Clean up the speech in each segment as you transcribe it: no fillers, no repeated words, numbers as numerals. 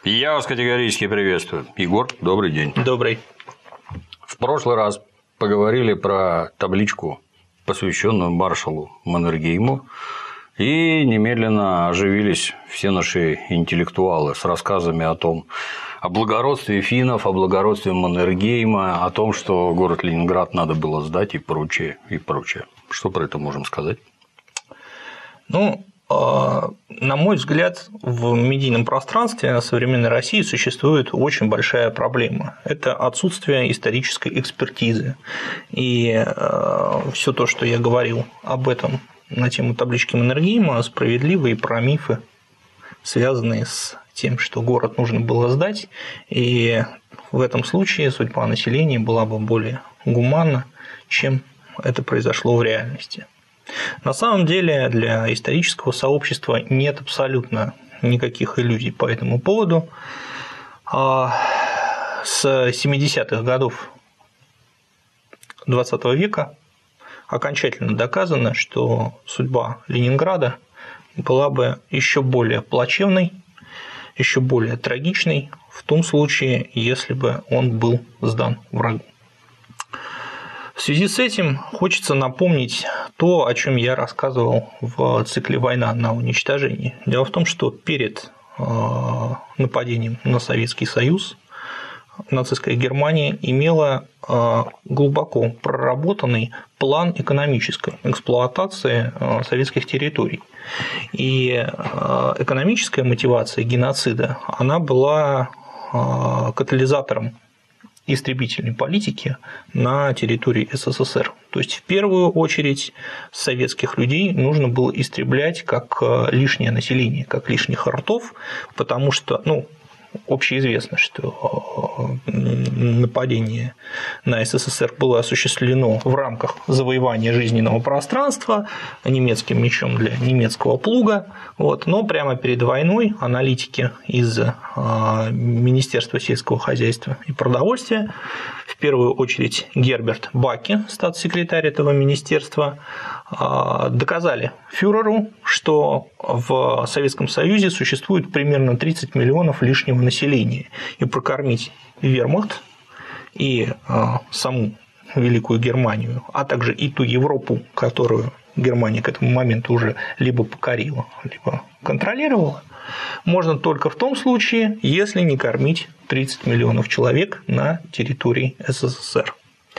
Я вас категорически приветствую. Егор, добрый день. Добрый. В прошлый раз поговорили про табличку, посвященную маршалу Маннергейму, и немедленно оживились все наши интеллектуалы с рассказами о благородстве финнов, о благородстве Маннергейма, о том, что город Ленинград надо было сдать и прочее, и прочее. Что про это можем сказать? На мой взгляд, в медийном пространстве современной России существует очень большая проблема. Это отсутствие исторической экспертизы. И все то, что я говорил об этом на тему таблички Маннергейма, справедливо и про мифы, связанные с тем, что город нужно было сдать, и в этом случае судьба населения была бы более гуманна, чем это произошло в реальности. На самом деле для исторического сообщества нет абсолютно никаких иллюзий по этому поводу. С 70-х годов XX века окончательно доказано, что судьба Ленинграда была бы еще более плачевной, еще более трагичной в том случае, если бы он был сдан врагу. В связи с этим хочется напомнить то, о чем я рассказывал в цикле «Война на уничтожение». Дело в том, что перед нападением на Советский Союз нацистская Германия имела глубоко проработанный план экономической эксплуатации советских территорий. И экономическая мотивация геноцида, она была катализатором истребительной политики на территории СССР. То есть, в первую очередь, советских людей нужно было истреблять как лишнее население, как лишних ртов, потому что, общеизвестно, что нападение на СССР было осуществлено в рамках завоевания жизненного пространства немецким мечом для немецкого плуга. Но прямо перед войной аналитики из Министерства сельского хозяйства и продовольствия, в первую очередь Герберт Баки, статс-секретарь этого министерства, доказали фюреру, что в Советском Союзе существует примерно 30 миллионов лишнего населения, и прокормить вермахт и саму Великую Германию, а также и ту Европу, которую Германия к этому моменту уже либо покорила, либо контролировала, можно только в том случае, если не кормить 30 миллионов человек на территории СССР.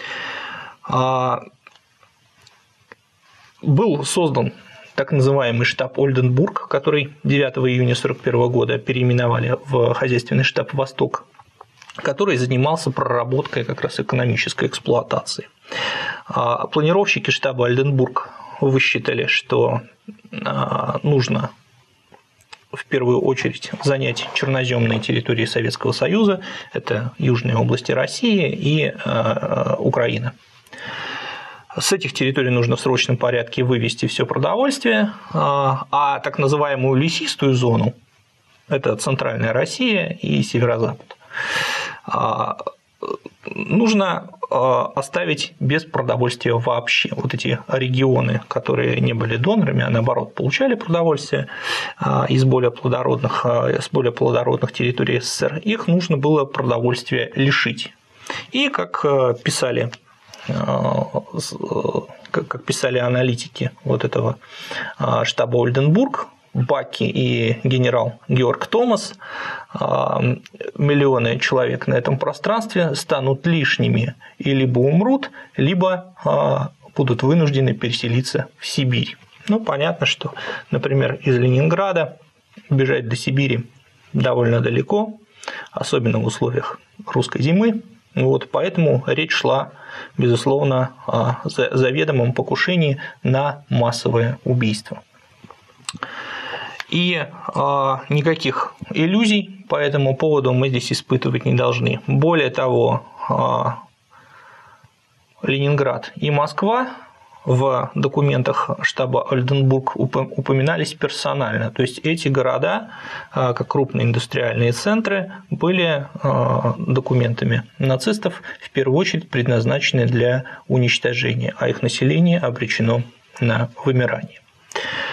Был создан так называемый штаб Ольденбург, который 9 июня 1941 года переименовали в хозяйственный штаб «Восток», который занимался проработкой как раз экономической эксплуатации. Планировщики штаба Ольденбург высчитали, что нужно в первую очередь занять черноземные территории Советского Союза, это южные области России и Украина. С этих территорий нужно в срочном порядке вывести все продовольствие, а так называемую лесистую зону – это центральная Россия и северо-запад – нужно оставить без продовольствия вообще. Вот эти регионы, которые не были донорами, а наоборот получали продовольствие из более плодородных территорий СССР, их нужно было продовольствия лишить. И как писали аналитики вот этого штаба Ольденбург, Баки и генерал Георг Томас, миллионы человек на этом пространстве станут лишними и либо умрут, либо будут вынуждены переселиться в Сибирь. Понятно, что, например, из Ленинграда бежать до Сибири довольно далеко, особенно в условиях русской зимы. Поэтому речь шла, безусловно, о заведомом покушении на массовое убийство. И никаких иллюзий по этому поводу мы здесь испытывать не должны. Более того, Ленинград и Москва в документах штаба Ольденбург упоминались персонально. То есть эти города, как крупные индустриальные центры, были документами нацистов в первую очередь предназначены для уничтожения, а их население обречено на вымирание.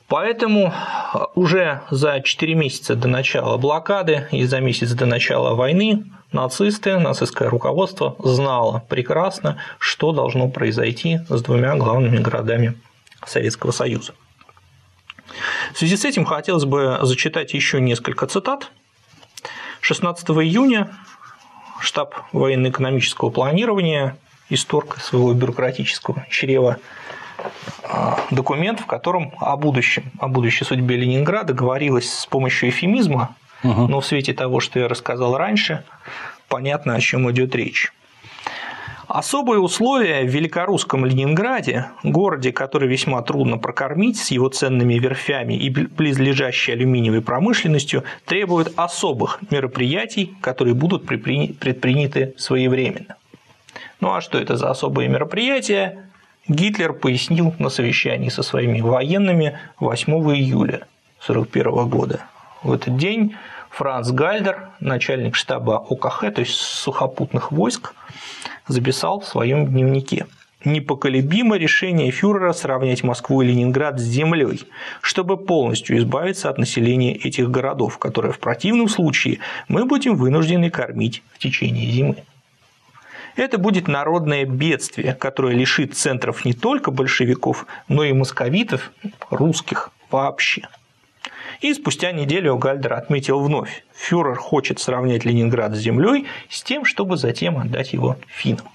Поэтому уже за 4 месяца до начала блокады и за месяц до начала войны нацистское руководство знало прекрасно, что должно произойти с двумя главными городами Советского Союза. В связи с этим хотелось бы зачитать еще несколько цитат. 16 июня штаб военно-экономического планирования исторг из своего бюрократического чрева документ, в котором о будущей судьбе Ленинграда говорилось с помощью эвфемизма, но в свете того, что я рассказал раньше, понятно, о чем идет речь. Особые условия в великорусском Ленинграде, городе, который весьма трудно прокормить с его ценными верфями и близлежащей алюминиевой промышленностью, требуют особых мероприятий, которые будут предприняты своевременно. Ну а что это за особые мероприятия? Гитлер пояснил на совещании со своими военными 8 июля 1941 года. В этот день Франц Гальдер, начальник штаба ОКХ, то есть сухопутных войск, записал в своем дневнике: «Непоколебимо решение фюрера сравнять Москву и Ленинград с землей, чтобы полностью избавиться от населения этих городов, которые в противном случае мы будем вынуждены кормить в течение зимы. Это будет народное бедствие, которое лишит центров не только большевиков, но и московитов, русских вообще». И спустя неделю Гальдер отметил вновь: фюрер хочет сравнять Ленинград с землей с тем, чтобы затем отдать его финнам.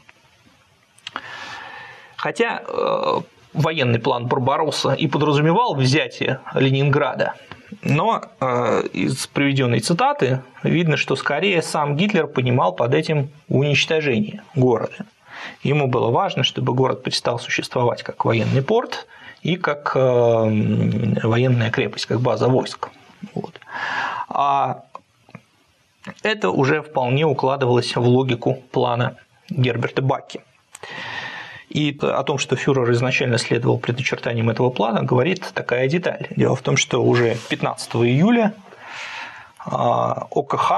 Хотя военный план Барбаросса и подразумевал взятие Ленинграда, но из приведенной цитаты видно, что скорее сам Гитлер понимал под этим уничтожение города. Ему было важно, чтобы город перестал существовать как военный порт и как военная крепость, как база войск. Вот. А это уже вполне укладывалось в логику плана Герберта Бакки. И о том, что фюрер изначально следовал предначертаниям этого плана, говорит такая деталь. Дело в том, что уже 15 июля ОКХ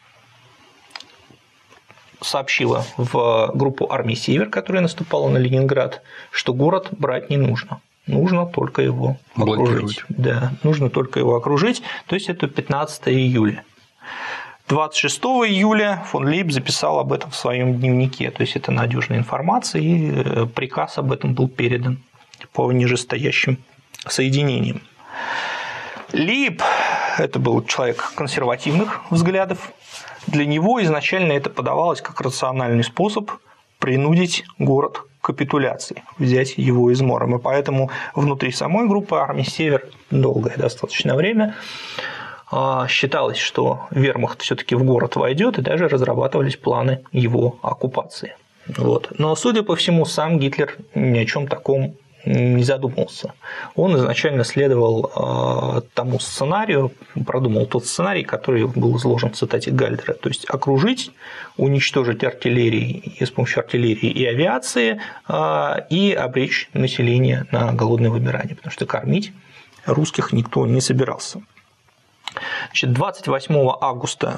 сообщила в группу армии «Север», которая наступала на Ленинград, что город брать не нужно. Нужно только его окружить. Да, нужно только его окружить. То есть это 15 июля. 26 июля фон Лейб записал об этом в своем дневнике. То есть это надежная информация, и приказ об этом был передан по нижестоящим соединениям. Лейб – это был человек консервативных взглядов. Для него изначально это подавалось как рациональный способ принудить город к капитуляции, взять его измором. И поэтому внутри самой группы армии «Север» долгое достаточно время считалось, что вермахт все-таки в город войдет, и даже разрабатывались планы его оккупации. Вот. Но, судя по всему, сам Гитлер ни о чем таком не задумывался. Он изначально следовал тому сценарию, продумал тот сценарий, который был изложен в цитате Гальдера, то есть окружить, уничтожить артиллерией, с помощью артиллерии и авиации, и обречь население на голодное вымирание, потому что кормить русских никто не собирался. Значит, 28 августа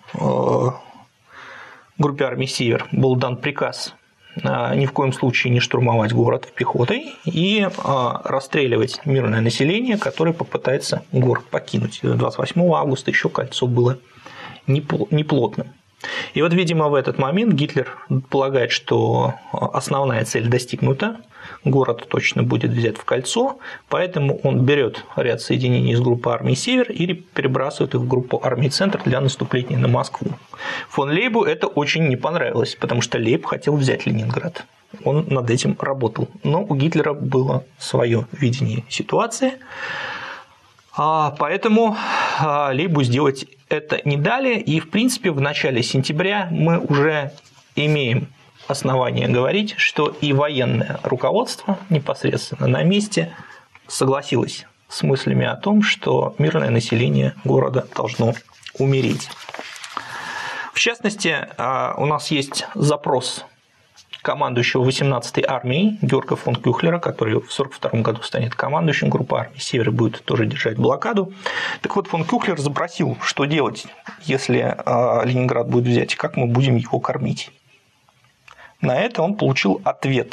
группе армии «Север» был дан приказ ни в коем случае не штурмовать город пехотой и расстреливать мирное население, которое попытается город покинуть. 28 августа еще кольцо было неплотным. И вот, видимо, в этот момент Гитлер полагает, что основная цель достигнута, город точно будет взят в кольцо, поэтому он берет ряд соединений из группы армии «Север» и перебрасывает их в группу армии «Центр» для наступления на Москву. Фон Лейбу это очень не понравилось, потому что Лейб хотел взять Ленинград. Он над этим работал. Но у Гитлера было свое видение ситуации, поэтому Лейбу сделать это не дали. И, в принципе, в начале сентября мы уже имеем основания говорить, что и военное руководство непосредственно на месте согласилось с мыслями о том, что мирное население города должно умереть. В частности, у нас есть запрос командующего 18-й армией Георга фон Кюхлера, который в 1942 году станет командующим группы армии «Север» и будет тоже держать блокаду. Так вот, фон Кюхлер запросил, что делать, если Ленинград будет взять, как мы будем его кормить. На это он получил ответ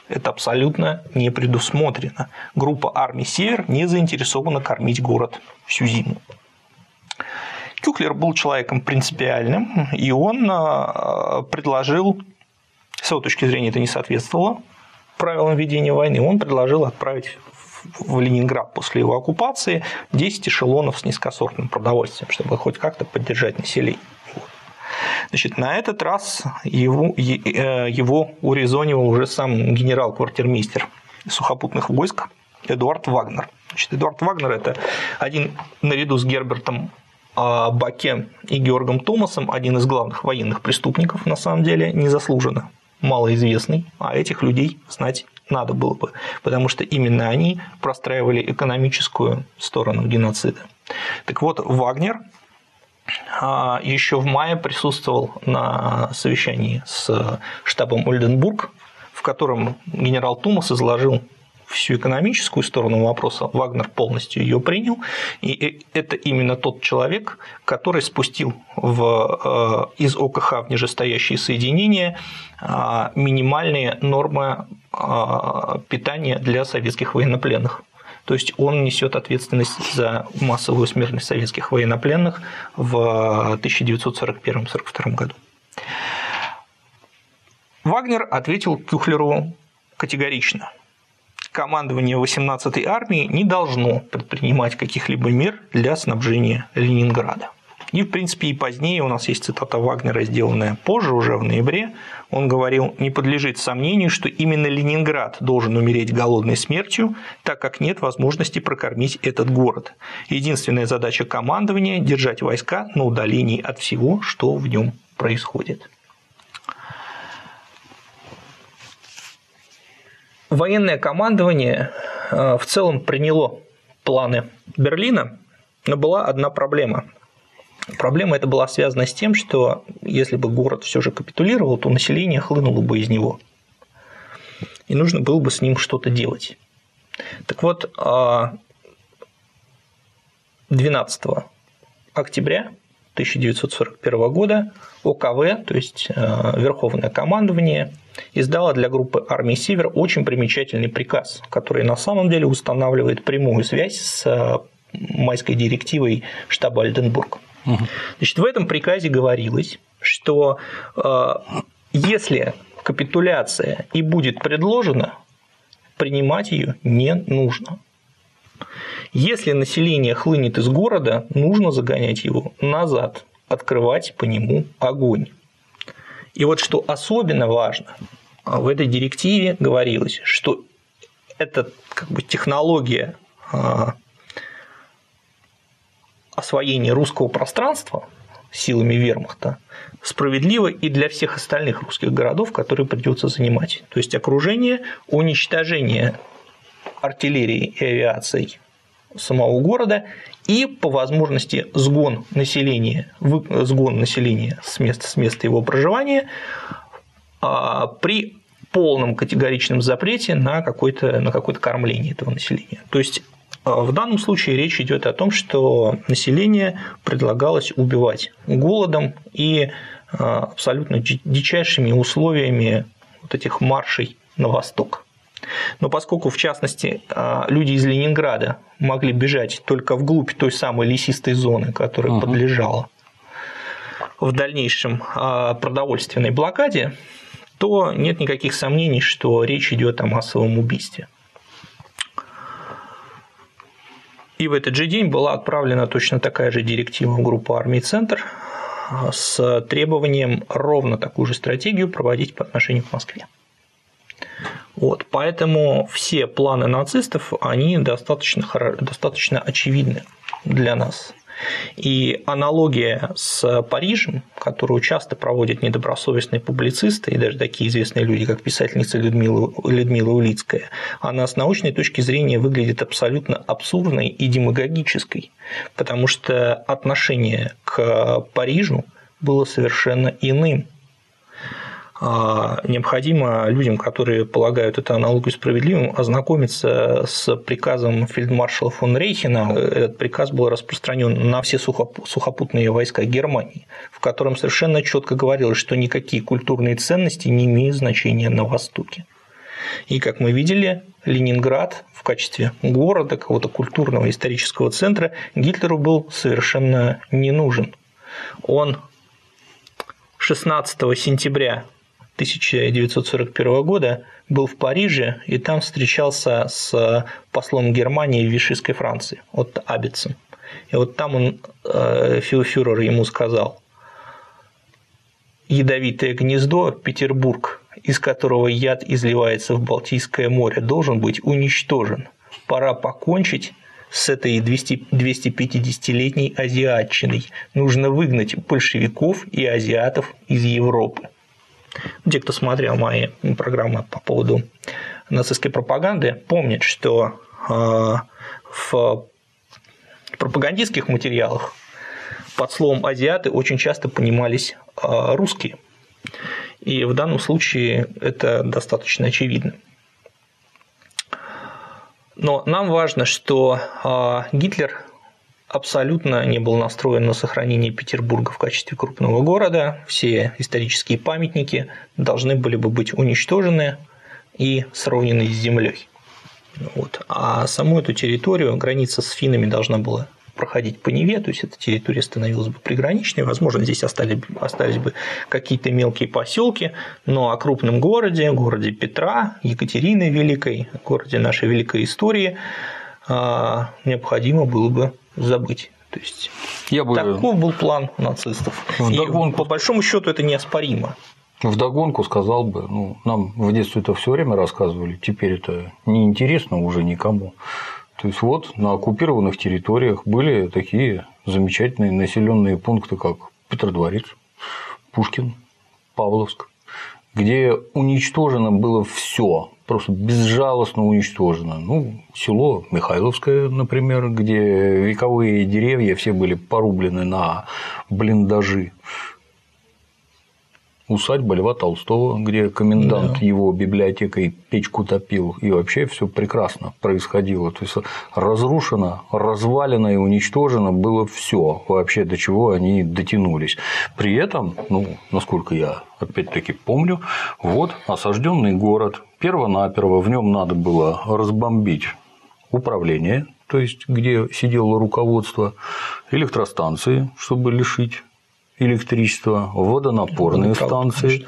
Это абсолютно не предусмотрено. Группа армий «Север» не заинтересована кормить город всю зиму. Кюхлер был человеком принципиальным, и он предложил, с его точки зрения это не соответствовало правилам ведения войны, он предложил отправить в Ленинград после его оккупации 10 эшелонов с низкосортным продовольствием, чтобы хоть как-то поддержать население. Значит, на этот раз его урезонивал уже сам генерал-квартирмейстер сухопутных войск Эдуард Вагнер. Значит, Эдуард Вагнер – это один, наряду с Гербертом Баке и Георгом Томасом, один из главных военных преступников, на самом деле, незаслуженно малоизвестный, а этих людей знать надо было бы, потому что именно они простраивали экономическую сторону геноцида. Так вот, Вагнер еще в мае присутствовал на совещании с штабом Ольденбург, в котором генерал Томас изложил всю экономическую сторону вопроса, Вагнер полностью ее принял, и это именно тот человек, который спустил из ОКХ в нижестоящие соединения минимальные нормы питания для советских военнопленных. То есть он несет ответственность за массовую смертность советских военнопленных в 1941-1942 году. Вагнер ответил Кюхлеру категорично. Командование 18-й армии не должно предпринимать каких-либо мер для снабжения Ленинграда. И, в принципе, и позднее у нас есть цитата Вагнера, сделанная позже, уже в ноябре. Он говорил: «Не подлежит сомнению, что именно Ленинград должен умереть голодной смертью, так как нет возможности прокормить этот город. Единственная задача командования – держать войска на удалении от всего, что в нем происходит». Военное командование в целом приняло планы Берлина, но была одна проблема. Проблема эта была связана с тем, что если бы город все же капитулировал, то население хлынуло бы из него. И нужно было бы с ним что-то делать. Так вот, 12 октября 1941 года ОКВ, то есть Верховное командование, издало для группы армий «Север» очень примечательный приказ, который на самом деле устанавливает прямую связь с майской директивой штаба Ольденбург. Значит, в этом приказе говорилось, что если капитуляция и будет предложена, принимать ее не нужно. Если население хлынет из города, нужно загонять его назад, открывать по нему огонь. И вот что особенно важно, в этой директиве говорилось, что эта технология освоения русского пространства силами вермахта справедлива и для всех остальных русских городов, которые придется занимать. То есть окружение, уничтожение артиллерии и авиацией самого города и по возможности сгон населения с места его проживания при полном категоричном запрете на какое-то кормление этого населения. То есть в данном случае речь идет о том, что население предлагалось убивать голодом и абсолютно дичайшими условиями вот этих маршей на восток. Но поскольку, в частности, люди из Ленинграда могли бежать только вглубь той самой лесистой зоны, которая подлежала в дальнейшем продовольственной блокаде, то нет никаких сомнений, что речь идет о массовом убийстве. И в этот же день была отправлена точно такая же директива в группу армий «Центр» с требованием ровно такую же стратегию проводить по отношению к Москве. Вот, поэтому все планы нацистов, они достаточно очевидны для нас. И аналогия с Парижем, которую часто проводят недобросовестные публицисты и даже такие известные люди, как писательница Людмила Улицкая, она с научной точки зрения выглядит абсолютно абсурдной и демагогической, потому что отношение к Парижу было совершенно иным. Необходимо людям, которые полагают эту аналогию справедливым, ознакомиться с приказом фельдмаршала фон Рейхена. Этот приказ был распространен на все сухопутные войска Германии, в котором совершенно четко говорилось, что никакие культурные ценности не имеют значения на Востоке. И, как мы видели, Ленинград в качестве города, какого-то культурного исторического центра Гитлеру был совершенно не нужен. Он 16 сентября 1941 года был в Париже и там встречался с послом Германии в Вишистской Франции, Отто Абетсен. И вот там фюрер ему сказал: «Ядовитое гнездо Петербург, из которого яд изливается в Балтийское море, должен быть уничтожен. Пора покончить с этой 250-летней азиатчиной. Нужно выгнать большевиков и азиатов из Европы». Те, кто смотрел мои программы по поводу нацистской пропаганды, помнят, что в пропагандистских материалах под словом «азиаты» очень часто понимались русские. И в данном случае это достаточно очевидно. Но нам важно, что Гитлер абсолютно не был настроен на сохранение Петербурга в качестве крупного города. Все исторические памятники должны были бы быть уничтожены и сравнены с землей. Вот. А саму эту территорию, граница с финнами должна была проходить по Неве, то есть эта территория становилась бы приграничной, возможно, здесь остались бы какие-то мелкие поселки, но о крупном городе Петра, Екатерины Великой, городе нашей великой истории необходимо было бы забыть. То есть таков был план нацистов. И по большому счету это неоспоримо. Вдогонку сказал бы, нам в детстве это все время рассказывали, теперь это неинтересно уже никому. То есть вот на оккупированных территориях были такие замечательные населенные пункты, как Петродворец, Пушкин, Павловск, где уничтожено было все, просто безжалостно уничтожено. Село Михайловское, например, где вековые деревья все были порублены на блиндажи. Усадьба Льва Толстого, где комендант его библиотекой печку топил, и вообще все прекрасно происходило. То есть разрушено, развалено и уничтожено было все вообще, до чего они дотянулись. При этом, насколько я опять-таки помню, вот осажденный город, перво-наперво в нем надо было разбомбить управление, то есть где сидело руководство, электростанции, чтобы лишить электричество, водонапорные станции,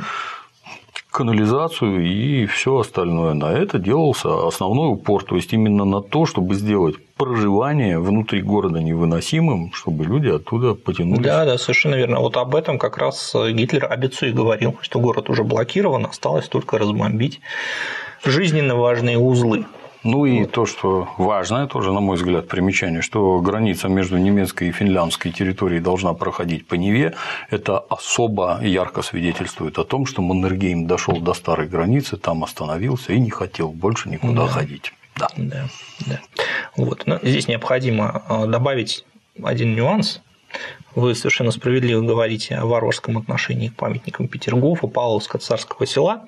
канализацию и все остальное. На это делался основной упор, то есть именно на то, чтобы сделать проживание внутри города невыносимым, чтобы люди оттуда потянулись. Да, совершенно верно. Вот об этом как раз Гитлер Абецу и говорил, что город уже блокирован, осталось только разбомбить жизненно важные узлы. И то, что важное, тоже, на мой взгляд, примечание, что граница между немецкой и финляндской территорией должна проходить по Неве, это особо ярко свидетельствует о том, что Маннергейм дошел до старой границы, там остановился и не хотел больше никуда ходить. Да. Вот. Но здесь необходимо добавить один нюанс. Вы совершенно справедливо говорите о варварском отношении к памятникам Петергофа, Павловска, Царского Села,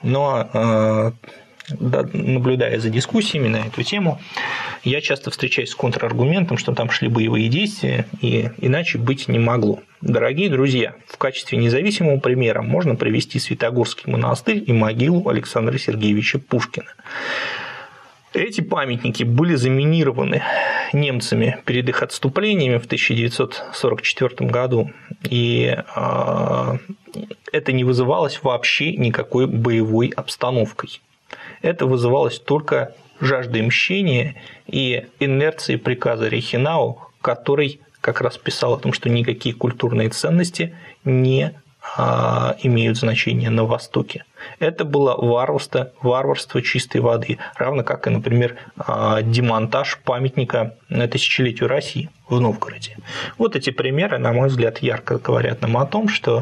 но наблюдая за дискуссиями на эту тему, я часто встречаюсь с контраргументом, что там шли боевые действия, и иначе быть не могло. Дорогие друзья, в качестве независимого примера можно привести Святогорский монастырь и могилу Александра Сергеевича Пушкина. Эти памятники были заминированы немцами перед их отступлениями в 1944 году, и это не вызывалось вообще никакой боевой обстановкой. Это вызывалось только жаждой мщения и инерцией приказа Рейхенау, который как раз писал о том, что никакие культурные ценности не имеют значения на Востоке. Это было варварство чистой воды, равно как и, например, демонтаж памятника тысячелетию России в Новгороде. Вот эти примеры, на мой взгляд, ярко говорят нам о том, что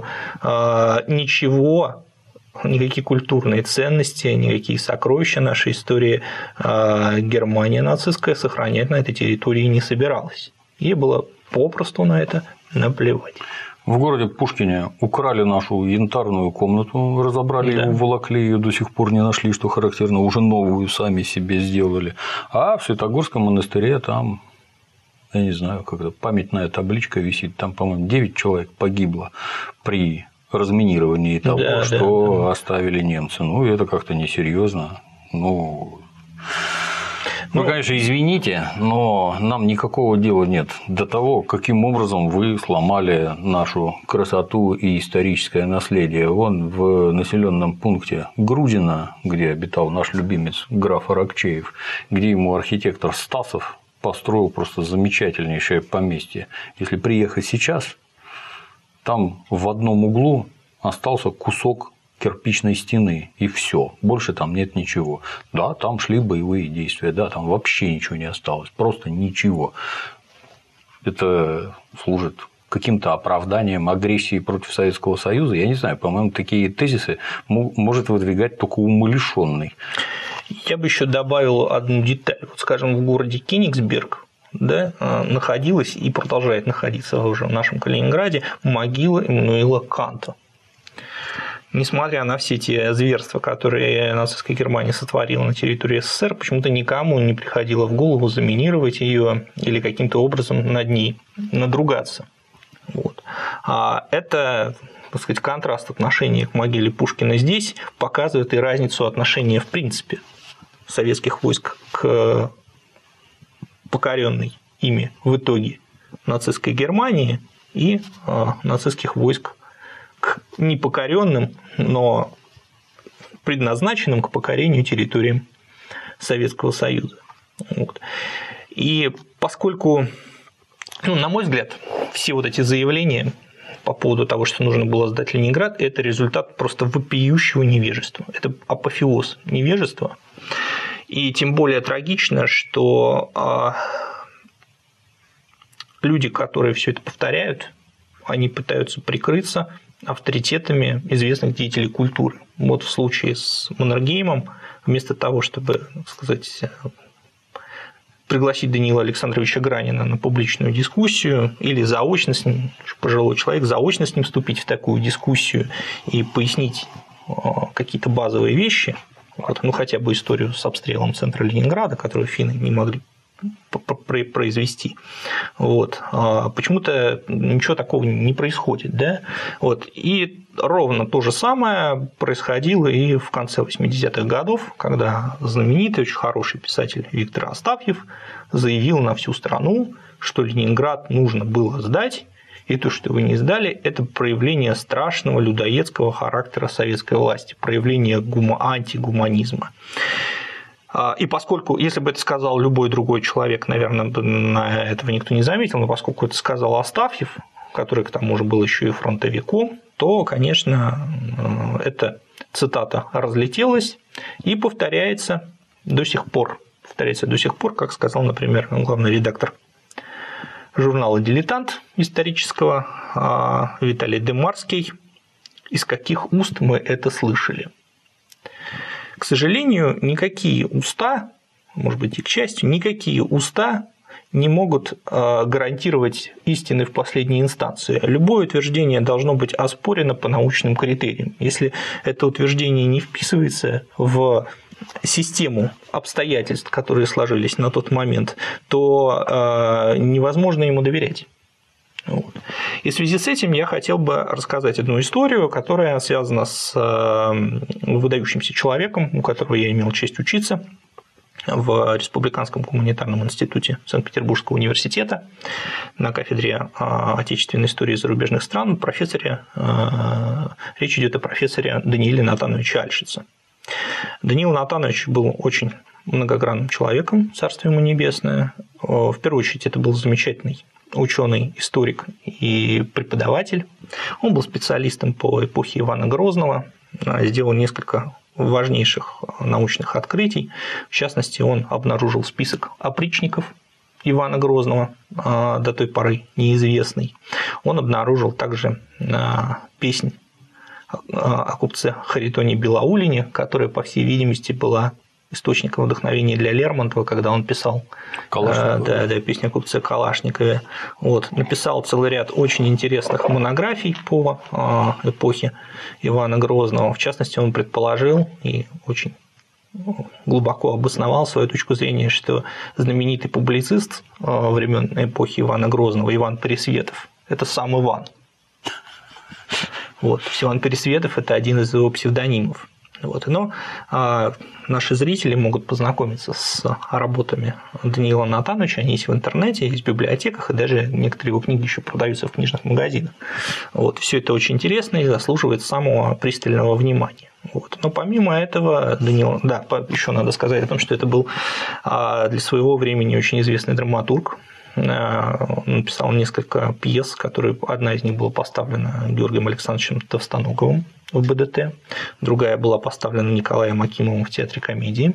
никакие культурные ценности, никакие сокровища нашей истории Германия нацистская сохранять на этой территории не собиралась. Ей было попросту на это наплевать. В городе Пушкине украли нашу янтарную комнату, разобрали ее, уволокли ее, до сих пор не нашли, что характерно, уже новую сами себе сделали. А в Святогорском монастыре там, я не знаю, как-то памятная табличка висит, там, по-моему, 9 человек погибло при разминировании того, что оставили немцы. Это как-то несерьезно. Вы, конечно, извините, но нам никакого дела нет до того, каким образом вы сломали нашу красоту и историческое наследие. Вон в населенном пункте Грудино, где обитал наш любимец граф Аракчеев, где ему архитектор Стасов построил просто замечательнейшее поместье. Если приехать сейчас, там в одном углу остался кусок кирпичной стены, и все, больше там нет ничего. Да, там шли боевые действия, да, там вообще ничего не осталось, просто ничего. Это служит каким-то оправданием агрессии против Советского Союза. Я не знаю, по-моему, такие тезисы может выдвигать только умалишенный. Я бы еще добавил одну деталь. Вот, скажем, в городе Кенигсберг, да, находилась и продолжает находиться уже в нашем Калининграде могила Иммануила Канта. Несмотря на все те зверства, которые нацистская Германия сотворила на территории СССР, почему-то никому не приходило в голову заминировать ее или каким-то образом над ней надругаться. Вот. А это, так сказать, контраст отношения к могиле Пушкина здесь показывает и разницу отношения в принципе советских войск к покоренной ими в итоге нацистской Германии и нацистских войск к непокоренным, но предназначенным к покорению территориям Советского Союза. Вот. И поскольку, на мой взгляд, все вот эти заявления по поводу того, что нужно было сдать Ленинград, это результат просто вопиющего невежества. Это апофеоз невежества. И тем более трагично, что люди, которые все это повторяют, они пытаются прикрыться авторитетами известных деятелей культуры. Вот в случае с Маннергеймом, вместо того, чтобы, так сказать, пригласить Даниила Александровича Гранина на публичную дискуссию или заочно с ним, пожилой человек, заочно с ним вступить в такую дискуссию и пояснить какие-то базовые вещи, вот, хотя бы историю с обстрелом центра Ленинграда, которую финны не могли произвести. Вот. Почему-то ничего такого не происходит. Да? Вот. И ровно то же самое происходило и в конце 80-х годов, когда знаменитый, очень хороший писатель Виктор Астафьев заявил на всю страну, что Ленинград нужно было сдать, и то, что вы не сдали, это проявление страшного людоедского характера советской власти, проявление антигуманизма. И поскольку, если бы это сказал любой другой человек, наверное, на этого никто не заметил, но поскольку это сказал Астафьев, который к тому же был еще и фронтовиком, то, конечно, эта цитата разлетелась и повторяется до сих пор. Повторяется до сих пор, как сказал, например, главный редактор журнала «Дилетант» исторического Виталий Демарский. Из каких уст мы это слышали? К сожалению, никакие уста, может быть и к счастью, никакие уста не могут гарантировать истины в последней инстанции. Любое утверждение должно быть оспорено по научным критериям. Если это утверждение не вписывается в систему обстоятельств, которые сложились на тот момент, то невозможно ему доверять. Вот. И в связи с этим я хотел бы рассказать одну историю, которая связана с выдающимся человеком, у которого я имел честь учиться в Республиканском гуманитарном институте Санкт-Петербургского университета на кафедре отечественной истории зарубежных стран, профессоре, речь идет о профессоре Данииле Натановиче Альшице. Даниил Натанович был очень многогранным человеком, царствие ему небесное. В первую очередь, это был замечательный ученый, историк и преподаватель. Он был специалистом по эпохе Ивана Грозного, сделал несколько важнейших научных открытий. В частности, он обнаружил список опричников Ивана Грозного, до той поры неизвестный. Он обнаружил также песнь о купце Харитоне Белоулине, которая, по всей видимости, была источником вдохновения для Лермонтова, когда он писал песню о купце Калашникове. Вот. Написал целый ряд очень интересных монографий по эпохе Ивана Грозного. В частности, он предположил и очень глубоко обосновал свою точку зрения, что знаменитый публицист времен эпохи Ивана Грозного Иван Пересветов – это сам Иван. Вот. Иван Пересветов – это один из его псевдонимов. Но наши зрители могут познакомиться с работами Даниила Натановича, они есть в интернете, есть в библиотеках, и даже некоторые его книги еще продаются в книжных магазинах. Все это очень интересно и заслуживает самого пристального внимания. Но помимо этого, Даниил, еще надо сказать о том, что это был для своего времени очень известный драматург. Он написал несколько пьес, одна из них была поставлена Георгием Александровичем Товстоноговым в БДТ, другая была поставлена Николаем Акимовым в Театре комедии.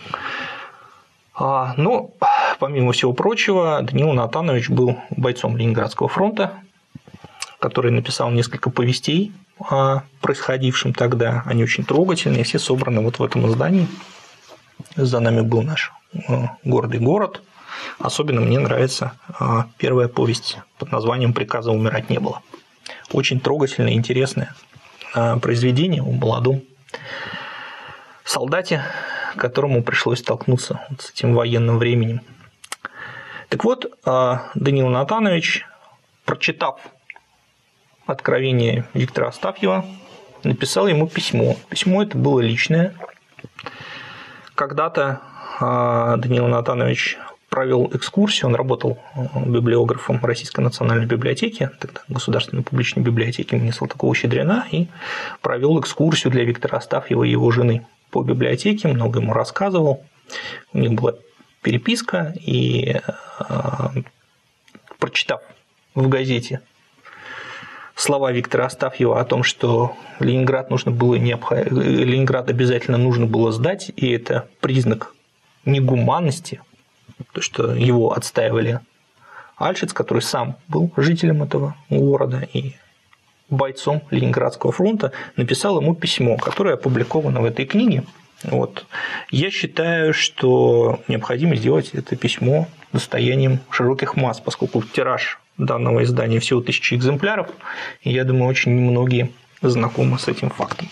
Но, помимо всего прочего, Даниил Натанович был бойцом Ленинградского фронта, который написал несколько повестей о происходившем тогда. Они очень трогательные, все собраны в этом издании. За нами был наш гордый город. Особенно мне нравится первая повесть под названием «Приказа умирать не было». Очень трогательное, интересное произведение о молодом солдате, которому пришлось столкнуться с этим военным временем. Так вот, Даниил Натанович, прочитав откровение Виктора Астафьева, написал ему письмо. Письмо это было личное. Когда-то Даниил Натанович провел экскурсию, он работал библиографом Российской национальной библиотеки, тогда Государственной публичной библиотеки имени Салтыкова-Щедрина, и провел экскурсию для Виктора Астафьева и его жены по библиотеке, много ему рассказывал. У них была переписка, и прочитав в газете слова Виктора Астафьева о том, что Ленинград обязательно нужно было сдать, и это признак негуманности, то, что его отстаивали Альшиц, который сам был жителем этого города и бойцом Ленинградского фронта, написал ему письмо, которое опубликовано в этой книге. Я считаю, что необходимо сделать это письмо достоянием широких масс, поскольку тираж данного издания всего 1000 экземпляров, и я думаю, очень немногие знакомы с этим фактом.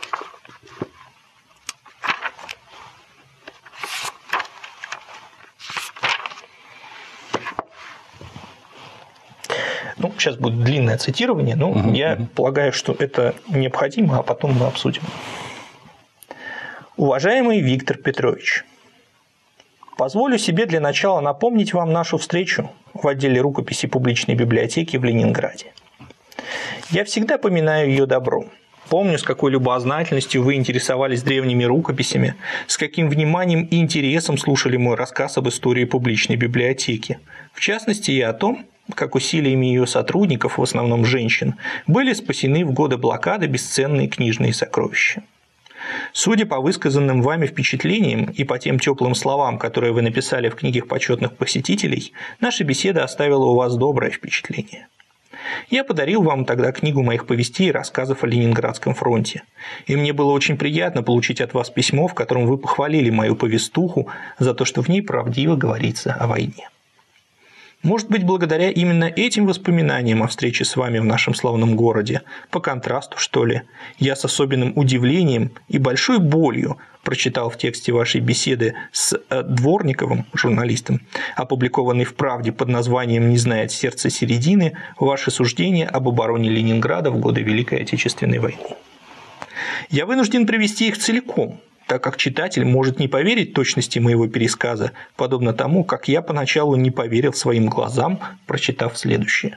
Сейчас будет длинное цитирование, но я полагаю, что это необходимо, а потом мы обсудим. Уважаемый Виктор Петрович, позволю себе для начала напомнить вам нашу встречу в отделе рукописи публичной библиотеки в Ленинграде. Я всегда поминаю ее добром. Помню, с какой любознательностью вы интересовались древними рукописями, с каким вниманием и интересом слушали мой рассказ об истории публичной библиотеки. В частности, и о том, как усилиями ее сотрудников, в основном женщин, были спасены в годы блокады бесценные книжные сокровища. Судя по высказанным вами впечатлениям и по тем теплым словам, которые вы написали в книгах почетных посетителей, наша беседа оставила у вас доброе впечатление. Я подарил вам тогда книгу моих повестей и рассказов о Ленинградском фронте, и мне было очень приятно получить от вас письмо, в котором вы похвалили мою повестуху за то, что в ней правдиво говорится о войне. Может быть, благодаря именно этим воспоминаниям о встрече с вами в нашем славном городе, по контрасту, что ли, я с особенным удивлением и большой болью прочитал в тексте вашей беседы с Дворниковым, журналистом, опубликованной в «Правде» под названием «Не знает сердце середины», ваши суждения об обороне Ленинграда в годы Великой Отечественной войны. Я вынужден привести их целиком, так как читатель может не поверить точности моего пересказа, подобно тому, как я поначалу не поверил своим глазам, прочитав следующее.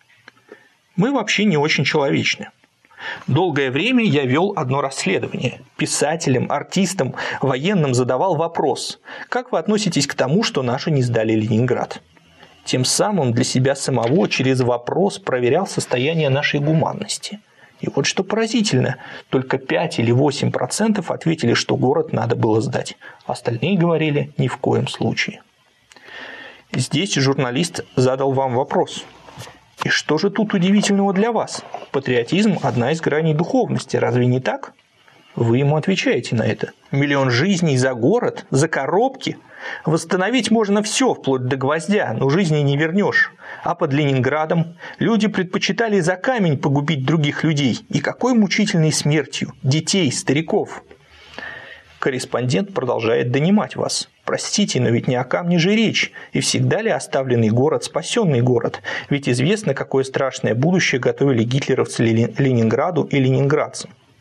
Мы вообще не очень человечны. Долгое время я вел одно расследование. Писателям, артистам, военным задавал вопрос: как вы относитесь к тому, что наши не сдали Ленинград? Тем самым для себя самого через вопрос проверял состояние нашей гуманности. И вот что поразительно, только 5 или 8% ответили, что город надо было сдать. Остальные говорили ни в коем случае. Здесь журналист задал вам вопрос. И что же тут удивительного для вас? Патриотизм – одна из граней духовности, разве не так? Вы ему отвечаете на это. 1 000 000 жизней за город, за коробки. Восстановить можно все, вплоть до гвоздя, но жизни не вернешь. А под Ленинградом люди предпочитали за камень погубить других людей. И какой мучительной смертью? Детей, стариков. Корреспондент продолжает донимать вас. Простите, но ведь не о камне же речь. И всегда ли оставленный город спасенный город? Ведь известно, какое страшное будущее готовили гитлеровцы Ленинграду и ленинградцам.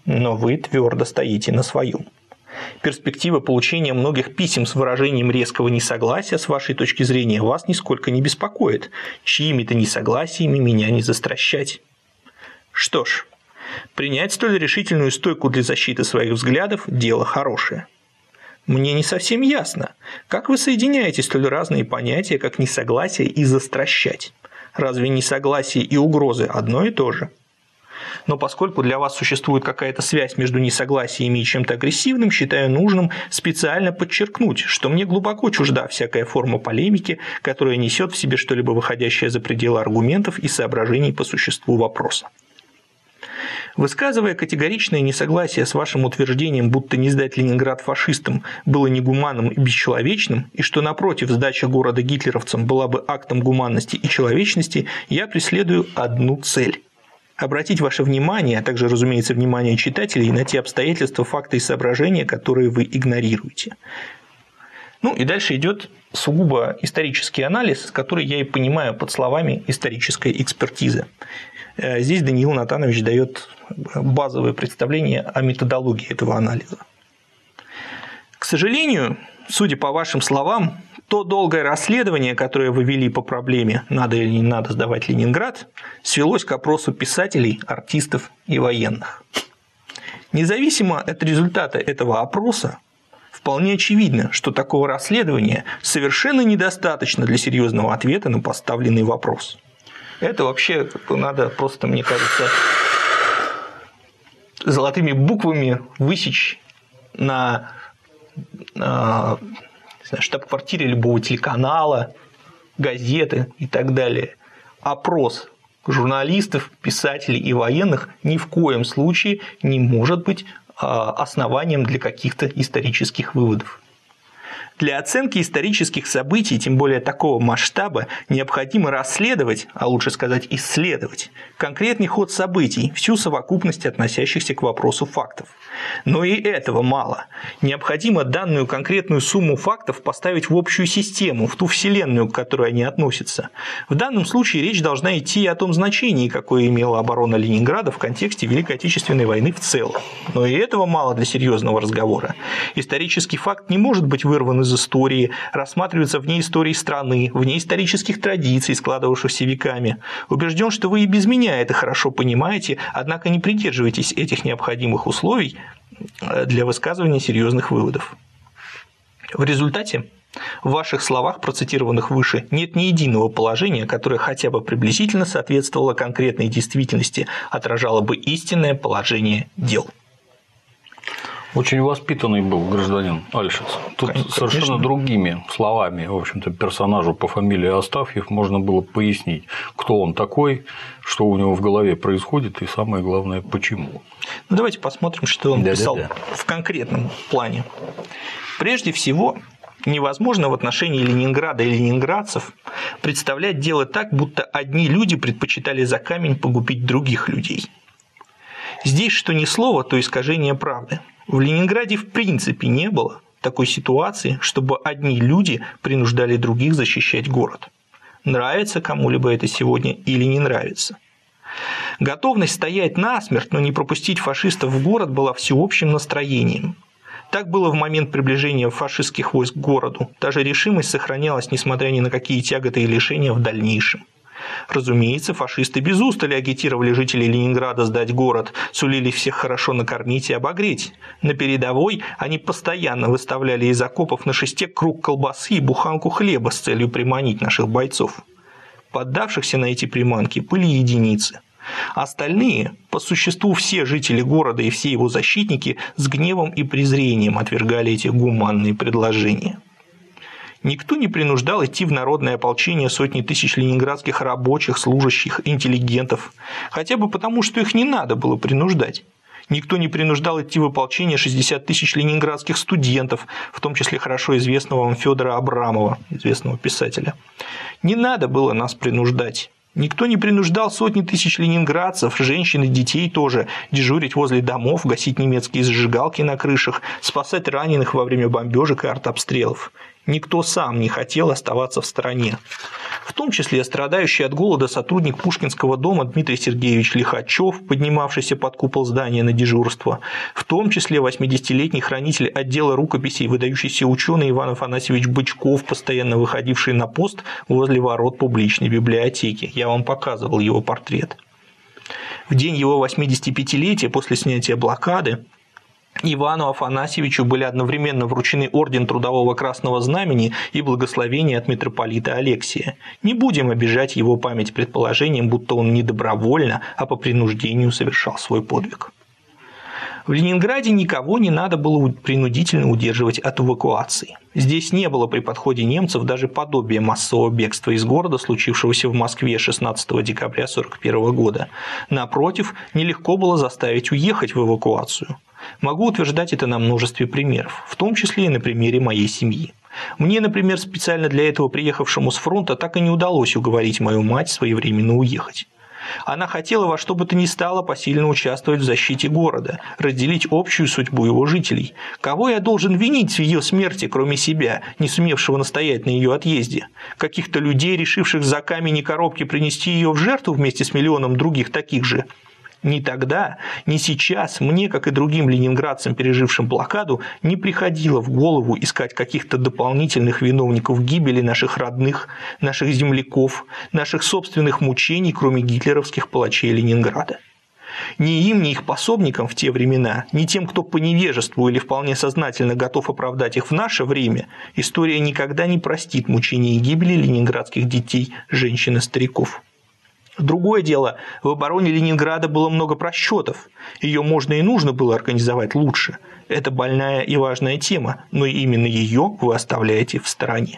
но вы твердо стоите на своем. Перспектива получения многих писем с выражением резкого несогласия с вашей точки зрения вас нисколько не беспокоит, чьими-то несогласиями меня не застращать. Что ж, принять столь решительную стойку для защиты своих взглядов – дело хорошее. Мне не совсем ясно, как вы соединяете столь разные понятия, как несогласие и застращать. Разве несогласие и угрозы одно и то же? Но поскольку для вас существует какая-то связь между несогласиями и чем-то агрессивным, считаю нужным специально подчеркнуть, что мне глубоко чужда всякая форма полемики, которая несет в себе что-либо выходящее за пределы аргументов и соображений по существу вопроса. Высказывая категоричное несогласие с вашим утверждением, будто не сдать Ленинград фашистам было негуманным и бесчеловечным, и что, напротив, сдача города гитлеровцам была бы актом гуманности и человечности, я преследую одну цель – обратить ваше внимание, а также, разумеется, внимание читателей на те обстоятельства, факты и соображения, которые вы игнорируете. Ну и дальше идет сугубо исторический анализ, который я и понимаю под словами «историческая экспертиза». Здесь Даниил Натанович дает базовое представление о методологии этого анализа. К сожалению, судя по вашим словам, то долгое расследование, которое вы вели по проблеме «надо или не надо сдавать Ленинград», свелось к опросу писателей, артистов и военных. Независимо от результата этого опроса, вполне очевидно, что такого расследования совершенно недостаточно для серьезного ответа на поставленный вопрос. Это вообще надо просто, мне кажется, золотыми буквами высечь на штаб-квартире любого телеканала, газеты и так далее. Опрос журналистов, писателей и военных ни в коем случае не может быть основанием для каких-то исторических выводов. Для оценки исторических событий, тем более такого масштаба, необходимо расследовать, а лучше сказать исследовать, конкретный ход событий, всю совокупность относящихся к вопросу фактов. Но и этого мало. Необходимо данную конкретную сумму фактов поставить в общую систему, в ту вселенную, к которой они относятся. В данном случае речь должна идти о том значении, какое имела оборона Ленинграда в контексте Великой Отечественной войны в целом. Но и этого мало для серьезного разговора. Исторический факт не может быть вырван из истории, рассматриваться вне истории страны, вне исторических традиций, складывавшихся веками. Убежден, что вы и без меня это хорошо понимаете, однако не придерживайтесь этих необходимых условий для высказывания серьезных выводов. В результате в ваших словах, процитированных выше, нет ни единого положения, которое хотя бы приблизительно соответствовало конкретной действительности, отражало бы истинное положение дел. Очень воспитанный был гражданин Альшиц. Тут совершенно другими словами, в общем-то, персонажу по фамилии Астафьев можно было пояснить, кто он такой, что у него в голове происходит и, самое главное, почему. Ну, давайте посмотрим, что он писал в конкретном плане. Прежде всего, невозможно в отношении Ленинграда и ленинградцев представлять дело так, будто одни люди предпочитали за камень погубить других людей. Здесь что ни слово, то искажение правды. В Ленинграде в принципе не было такой ситуации, чтобы одни люди принуждали других защищать город. Нравится кому-либо это сегодня или не нравится. Готовность стоять насмерть, но не пропустить фашистов в город была всеобщим настроением. Так было в момент приближения фашистских войск к городу. Та же решимость сохранялась, несмотря ни на какие тяготы и лишения в дальнейшем. Разумеется, фашисты без устали агитировали жителей Ленинграда сдать город, сулили всех хорошо накормить и обогреть. На передовой они постоянно выставляли из окопов на шесте круг колбасы и буханку хлеба с целью приманить наших бойцов. Поддавшихся на эти приманки были единицы. Остальные, по существу все жители города и все его защитники, с гневом и презрением отвергали эти гуманные предложения. Никто не принуждал идти в народное ополчение сотни тысяч ленинградских рабочих, служащих, интеллигентов, хотя бы потому, что их не надо было принуждать. Никто не принуждал идти в ополчение 60 тысяч ленинградских студентов, в том числе хорошо известного вам Федора Абрамова, известного писателя. Не надо было нас принуждать. Никто не принуждал сотни тысяч ленинградцев, женщин и детей тоже, дежурить возле домов, гасить немецкие зажигалки на крышах, спасать раненых во время бомбежек и артобстрелов. Никто сам не хотел оставаться в стороне. В том числе страдающий от голода сотрудник Пушкинского дома Дмитрий Сергеевич Лихачев, поднимавшийся под купол здания на дежурство, в том числе 80-летний хранитель отдела рукописей, выдающийся ученый Иван Афанасьевич Бычков, постоянно выходивший на пост возле ворот публичной библиотеки. Я вам показывал его портрет. В день его 85-летия после снятия блокады Ивану Афанасьевичу были одновременно вручены орден Трудового Красного Знамени и благословение от митрополита Алексия. Не будем обижать его память предположением, будто он не добровольно, а по принуждению совершал свой подвиг. В Ленинграде никого не надо было принудительно удерживать от эвакуации. Здесь не было при подходе немцев даже подобия массового бегства из города, случившегося в Москве 16 декабря 1941 года. Напротив, нелегко было заставить уехать в эвакуацию. Могу утверждать это на множестве примеров, в том числе и на примере моей семьи. Мне, например, специально для этого приехавшему с фронта так и не удалось уговорить мою мать своевременно уехать. Она хотела во что бы то ни стало посильно участвовать в защите города, разделить общую судьбу его жителей. Кого я должен винить в ее смерти, кроме себя, не сумевшего настоять на ее отъезде? Каких-то людей, решивших за камень и коробки принести ее в жертву вместе с миллионом других таких же? Ни тогда, ни сейчас мне, как и другим ленинградцам, пережившим блокаду, не приходило в голову искать каких-то дополнительных виновников гибели наших родных, наших земляков, наших собственных мучений, кроме гитлеровских палачей Ленинграда. Ни им, ни их пособникам в те времена, ни тем, кто по невежеству или вполне сознательно готов оправдать их в наше время, история никогда не простит мучений и гибели ленинградских детей, женщин и стариков. Другое дело, в обороне Ленинграда было много просчетов. Ее можно и нужно было организовать лучше. Это больная и важная тема, но именно ее вы оставляете в стороне.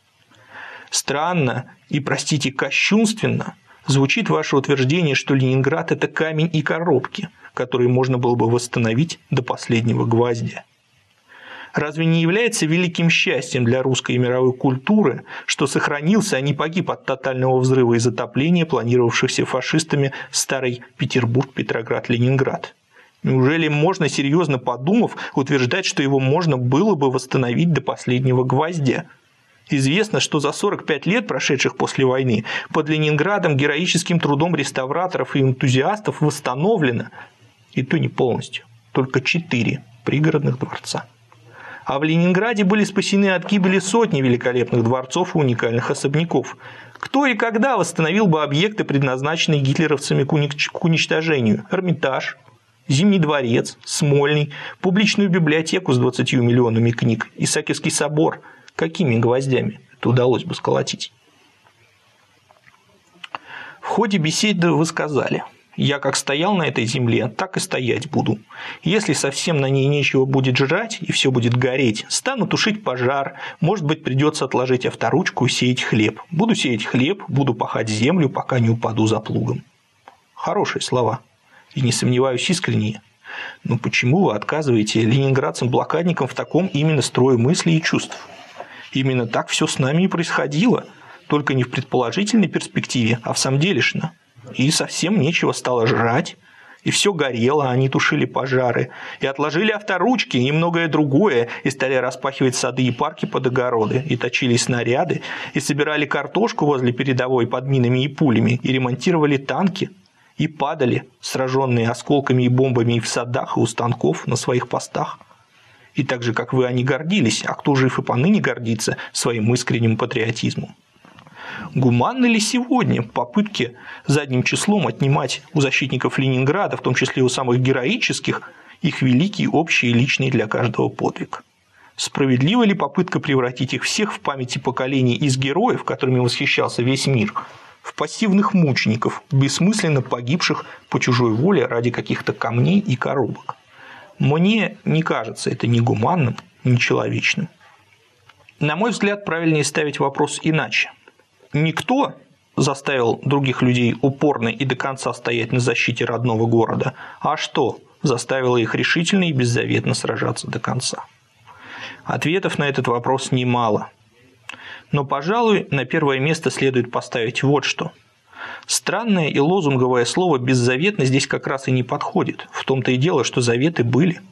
Странно и, простите, кощунственно звучит ваше утверждение, что Ленинград – это камень и коробки, которые можно было бы восстановить до последнего гвоздя. Разве не является великим счастьем для русской и мировой культуры, что сохранился, а не погиб от тотального взрыва и затопления, планировавшихся фашистами старый Петербург, Петроград, Ленинград? Неужели можно, серьезно подумав, утверждать, что его можно было бы восстановить до последнего гвоздя? Известно, что за 45 лет, прошедших после войны, под Ленинградом героическим трудом реставраторов и энтузиастов восстановлено, и то не полностью, только 4 пригородных дворца. А в Ленинграде были спасены от гибели сотни великолепных дворцов и уникальных особняков. Кто и когда восстановил бы объекты, предназначенные гитлеровцами к уничтожению? Эрмитаж, Зимний дворец, Смольный, публичную библиотеку с 20 миллионами книг, Исаакиевский собор. Какими гвоздями это удалось бы сколотить? В ходе беседы вы сказали: «Я как стоял на этой земле, так и стоять буду. Если совсем на ней нечего будет жрать и все будет гореть, стану тушить пожар, может быть, придется отложить авторучку и сеять хлеб. Буду сеять хлеб, буду пахать землю, пока не упаду за плугом». Хорошие слова. И не сомневаюсь, искренние. Но почему вы отказываете ленинградцам-блокадникам в таком именно строе мыслей и чувств? Именно так все с нами и происходило, только не в предположительной перспективе, а в самделишно. И совсем нечего стало жрать, и все горело, они тушили пожары, и отложили авторучки, и многое другое, и стали распахивать сады и парки под огороды, и точили снаряды, и собирали картошку возле передовой под минами и пулями, и ремонтировали танки, и падали, сраженные осколками и бомбами и в садах, и у станков на своих постах. И так же, как вы, они гордились, а кто жив и поныне гордится своим искренним патриотизмом. Гуманны ли сегодня попытки задним числом отнимать у защитников Ленинграда, в том числе у самых героических, их великий, общий и личный для каждого подвиг? Справедлива ли попытка превратить их всех в памяти поколений из героев, которыми восхищался весь мир, в пассивных мучеников, бессмысленно погибших по чужой воле ради каких-то камней и коробок? Мне не кажется это ни гуманным, ни человечным. На мой взгляд, правильнее ставить вопрос иначе. Никто заставил других людей упорно и до конца стоять на защите родного города, а что заставило их решительно и беззаветно сражаться до конца? Ответов на этот вопрос немало. Но, пожалуй, на первое место следует поставить вот что. Странное и лозунговое слово «беззаветно» здесь как раз и не подходит. В том-то и дело, что заветы были.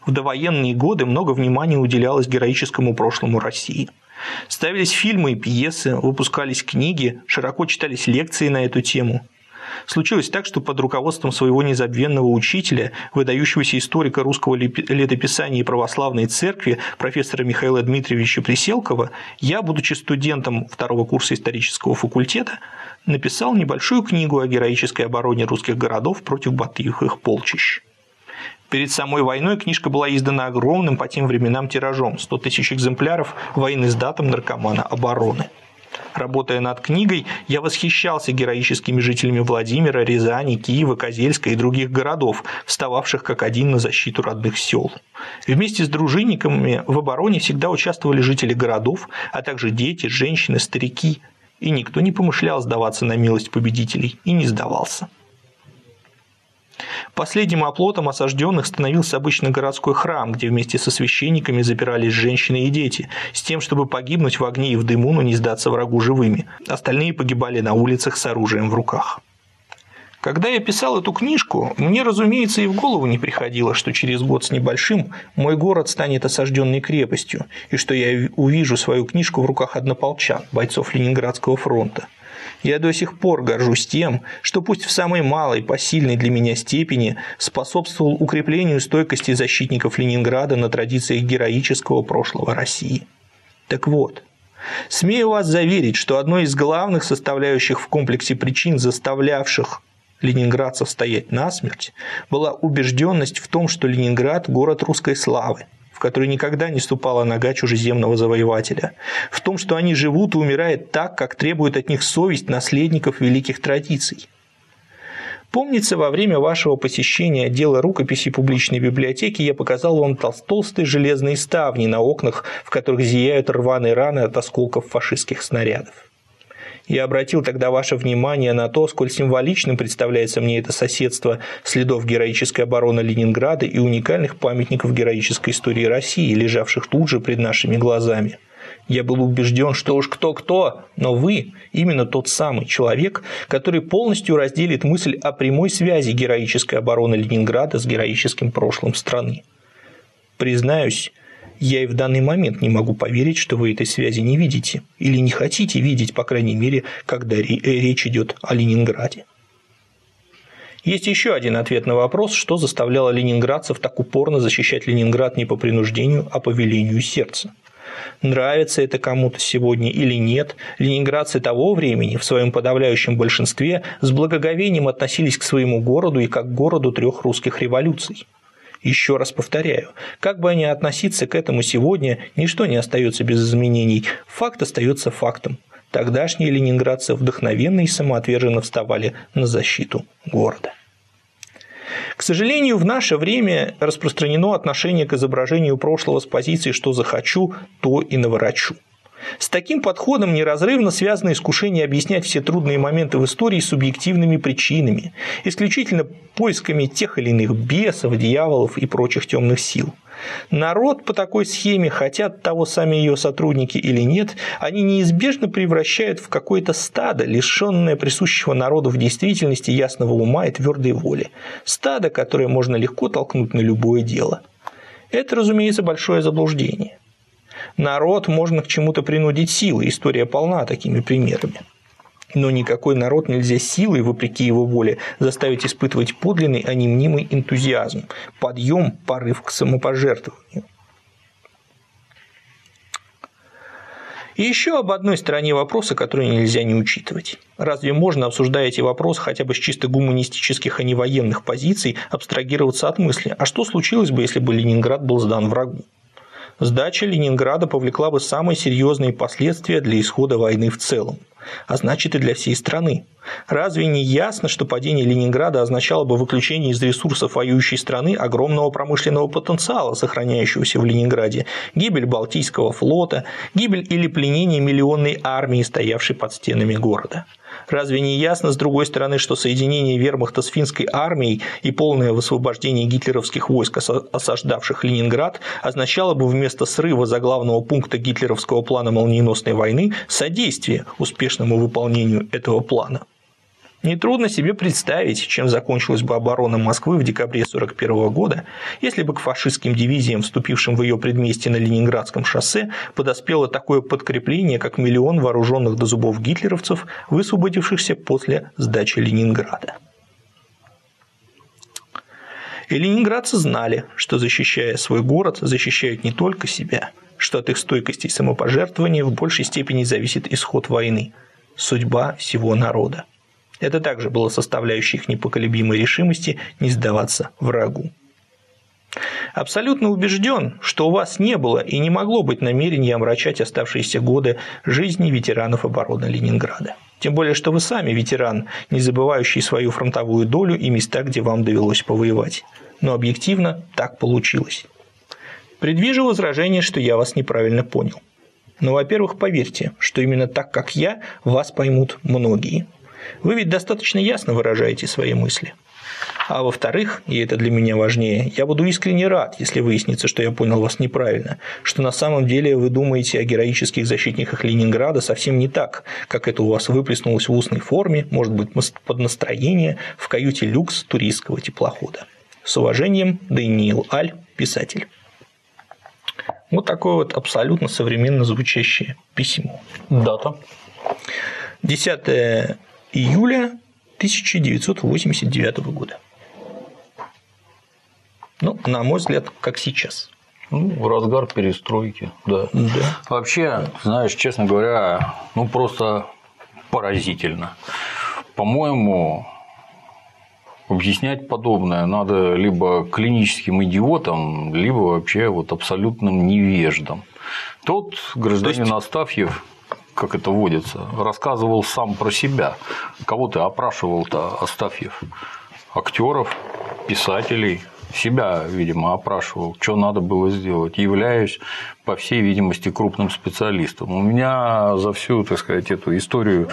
В довоенные годы много внимания уделялось героическому прошлому России. Ставились фильмы и пьесы, выпускались книги, широко читались лекции на эту тему. Случилось так, что под руководством своего незабвенного учителя, выдающегося историка русского летописания и православной церкви, профессора Михаила Дмитриевича Приселкова, я, будучи студентом второго курса исторического факультета, написал небольшую книгу о героической обороне русских городов против батыевых полчищ. Перед самой войной книжка была издана огромным по тем временам тиражом – 100 тысяч экземпляров военноиздатом наркомана обороны. Работая над книгой, я восхищался героическими жителями Владимира, Рязани, Киева, Козельска и других городов, встававших как один на защиту родных сел. Вместе с дружинниками в обороне всегда участвовали жители городов, а также дети, женщины, старики. И никто не помышлял сдаваться на милость победителей и не сдавался. Последним оплотом осажденных становился обычно городской храм, где вместе со священниками запирались женщины и дети, с тем, чтобы погибнуть в огне и в дыму, но не сдаться врагу живыми. Остальные погибали на улицах с оружием в руках. Когда я писал эту книжку, мне, разумеется, и в голову не приходило, что через год с небольшим мой город станет осажденной крепостью, и что я увижу свою книжку в руках однополчан, бойцов Ленинградского фронта. Я до сих пор горжусь тем, что пусть в самой малой, посильной для меня степени способствовал укреплению стойкости защитников Ленинграда на традициях героического прошлого России. Так вот, смею вас заверить, что одной из главных составляющих в комплексе причин, заставлявших ленинградцев стоять насмерть, была убежденность в том, что Ленинград – город русской славы, в который никогда не ступала нога чужеземного завоевателя, в том, что они живут и умирают так, как требует от них совесть наследников великих традиций. Помнится, во время вашего посещения отдела рукописей публичной библиотеки я показал вам толстые железные ставни на окнах, в которых зияют рваные раны от осколков фашистских снарядов. Я обратил тогда ваше внимание на то, сколь символичным представляется мне это соседство следов героической обороны Ленинграда и уникальных памятников героической истории России, лежавших тут же пред нашими глазами. Я был убежден, что уж кто-кто, но вы именно тот самый человек, который полностью разделит мысль о прямой связи героической обороны Ленинграда с героическим прошлым страны. Признаюсь, я и в данный момент не могу поверить, что вы этой связи не видите, или не хотите видеть, по крайней мере, когда речь идет о Ленинграде. Есть еще один ответ на вопрос, что заставляло ленинградцев так упорно защищать Ленинград не по принуждению, а по велению сердца. Нравится это кому-то сегодня или нет, ленинградцы того времени в своем подавляющем большинстве с благоговением относились к своему городу и как к городу 3 русских революций. Еще раз повторяю, как бы ни относиться к этому сегодня, ничто не остается без изменений, факт остается фактом. Тогдашние ленинградцы вдохновенно и самоотверженно вставали на защиту города. К сожалению, в наше время распространено отношение к изображению прошлого с позиции «что захочу, то и наворочу». С таким подходом неразрывно связано искушение объяснять все трудные моменты в истории субъективными причинами, исключительно поисками тех или иных бесов, дьяволов и прочих темных сил. Народ по такой схеме, хотят того сами ее сотрудники или нет, они неизбежно превращают в какое-то стадо, лишенное присущего народу в действительности ясного ума и твердой воли. Стадо, которое можно легко толкнуть на любое дело. Это, разумеется, большое заблуждение. Народ можно к чему-то принудить силой, история полна такими примерами. Но никакой народ нельзя силой, вопреки его воле, заставить испытывать подлинный, а не мнимый энтузиазм, подъем, порыв к самопожертвованию. И еще об одной стороне вопроса, которую нельзя не учитывать. Разве можно, обсуждая эти вопросы хотя бы с чисто гуманистических, а не военных позиций, абстрагироваться от мысли, а что случилось бы, если бы Ленинград был сдан врагу? Сдача Ленинграда повлекла бы самые серьезные последствия для исхода войны в целом, а значит и для всей страны. Разве не ясно, что падение Ленинграда означало бы выключение из ресурсов воюющей страны огромного промышленного потенциала, сохраняющегося в Ленинграде, гибель Балтийского флота, гибель или пленение миллионной армии, стоявшей под стенами города? Разве не ясно, с другой стороны, что соединение вермахта с финской армией и полное высвобождение гитлеровских войск, осаждавших Ленинград, означало бы вместо срыва заглавного пункта гитлеровского плана молниеносной войны содействие успешному выполнению этого плана? Нетрудно себе представить, чем закончилась бы оборона Москвы в декабре 1941 года, если бы к фашистским дивизиям, вступившим в ее предместье на Ленинградском шоссе, подоспело такое подкрепление, как 1 миллион вооруженных до зубов гитлеровцев, высвободившихся после сдачи Ленинграда. И ленинградцы знали, что, защищая свой город, защищают не только себя, что от их стойкости и самопожертвования в большей степени зависит исход войны, судьба всего народа. Это также было составляющей их непоколебимой решимости не сдаваться врагу. Абсолютно убежден, что у вас не было и не могло быть намерения омрачать оставшиеся годы жизни ветеранов обороны Ленинграда. Тем более, что вы сами ветеран, не забывающий свою фронтовую долю и места, где вам довелось повоевать. Но объективно так получилось. Предвижу возражение, что я вас неправильно понял. Но, во-первых, поверьте, что именно так, как я, вас поймут многие. Вы ведь достаточно ясно выражаете свои мысли. А во-вторых, и это для меня важнее, я буду искренне рад, если выяснится, что я понял вас неправильно, что на самом деле вы думаете о героических защитниках Ленинграда совсем не так, как это у вас выплеснулось в устной форме, может быть, под настроение в каюте люкс туристского теплохода. С уважением, Даниил Аль, писатель. Вот такое вот абсолютно современно звучащее письмо. Дата. 10 июля 1989 года. Ну, на мой взгляд, как сейчас. В разгар перестройки, да. Вообще, знаешь, честно говоря, просто поразительно. По-моему, объяснять подобное надо либо клиническим идиотам, либо вообще абсолютным невеждам. Тот гражданин Астафьев, как это водится, рассказывал сам про себя. Кого ты опрашивал-то, Астафьев? Актеров, писателей, себя, видимо, опрашивал, что надо было сделать. Являюсь, по всей видимости, крупным специалистом. У меня за всю, так сказать, эту историю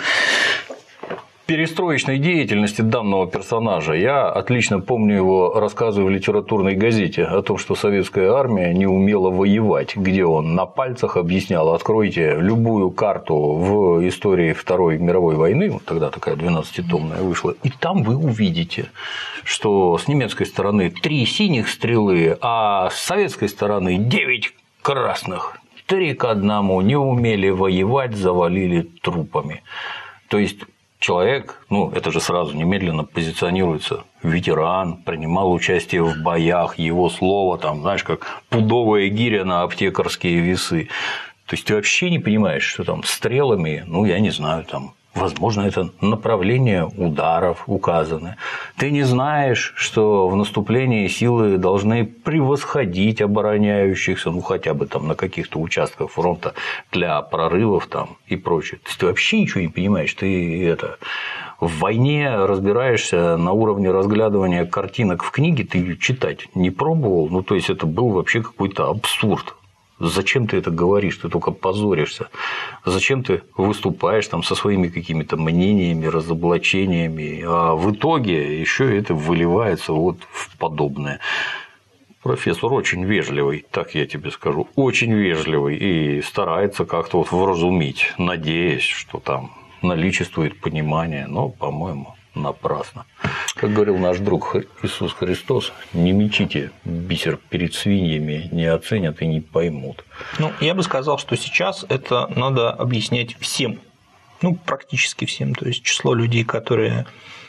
перестроечной деятельности данного персонажа я отлично помню его рассказы в литературной газете о том, что советская армия не умела воевать, где он на пальцах объяснял: откройте любую карту в истории Второй мировой войны, тогда такая 12-томная вышла, и там вы увидите, что с немецкой стороны 3 синих стрелы, а с советской стороны 9 красных. 3 к 1, не умели воевать, завалили трупами. То есть человек, это же сразу немедленно позиционируется, ветеран, принимал участие в боях, его слово, там, знаешь, как пудовая гиря на аптекарские весы. То есть ты вообще не понимаешь, что там стрелами, я не знаю, там, возможно, это направление ударов указано. Ты не знаешь, что в наступлении силы должны превосходить обороняющихся, хотя бы там на каких-то участках фронта для прорывов там и прочее. То есть ты вообще ничего не понимаешь, ты в войне разбираешься на уровне разглядывания картинок в книге, ты читать не пробовал, то есть это был вообще какой-то абсурд. Зачем ты это говоришь? Ты только позоришься. Зачем ты выступаешь там со своими какими-то мнениями, разоблачениями, а в итоге еще это выливается в подобное. Профессор очень вежливый, так я тебе скажу, очень вежливый и старается как-то вразумить, надеясь, что там наличествует понимание, но, по-моему, напрасно. Как говорил наш друг Иисус Христос, не мечите бисер перед свиньями, не оценят и не поймут. Я бы сказал, что сейчас это надо объяснять всем, практически всем, то есть число людей, которые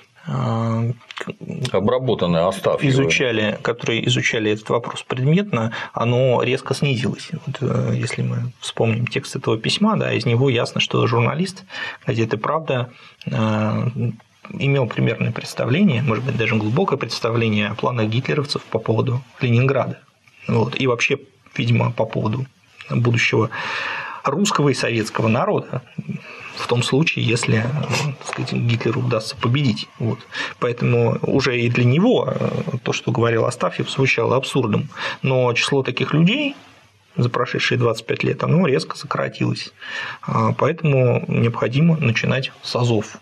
обработанные Астафьевым, которые изучали этот вопрос предметно, оно резко снизилось. Если мы вспомним текст этого письма, из него ясно, что журналист газеты «Правда» имел примерное представление, может быть, даже глубокое представление о планах гитлеровцев по поводу Ленинграда. И вообще, видимо, по поводу будущего русского и советского народа, в том случае, если, так сказать, Гитлеру удастся победить. Поэтому уже и для него то, что говорил Астафьев, звучало абсурдом. Но число таких людей за прошедшие 25 лет оно резко сократилось. Поэтому необходимо начинать с азов.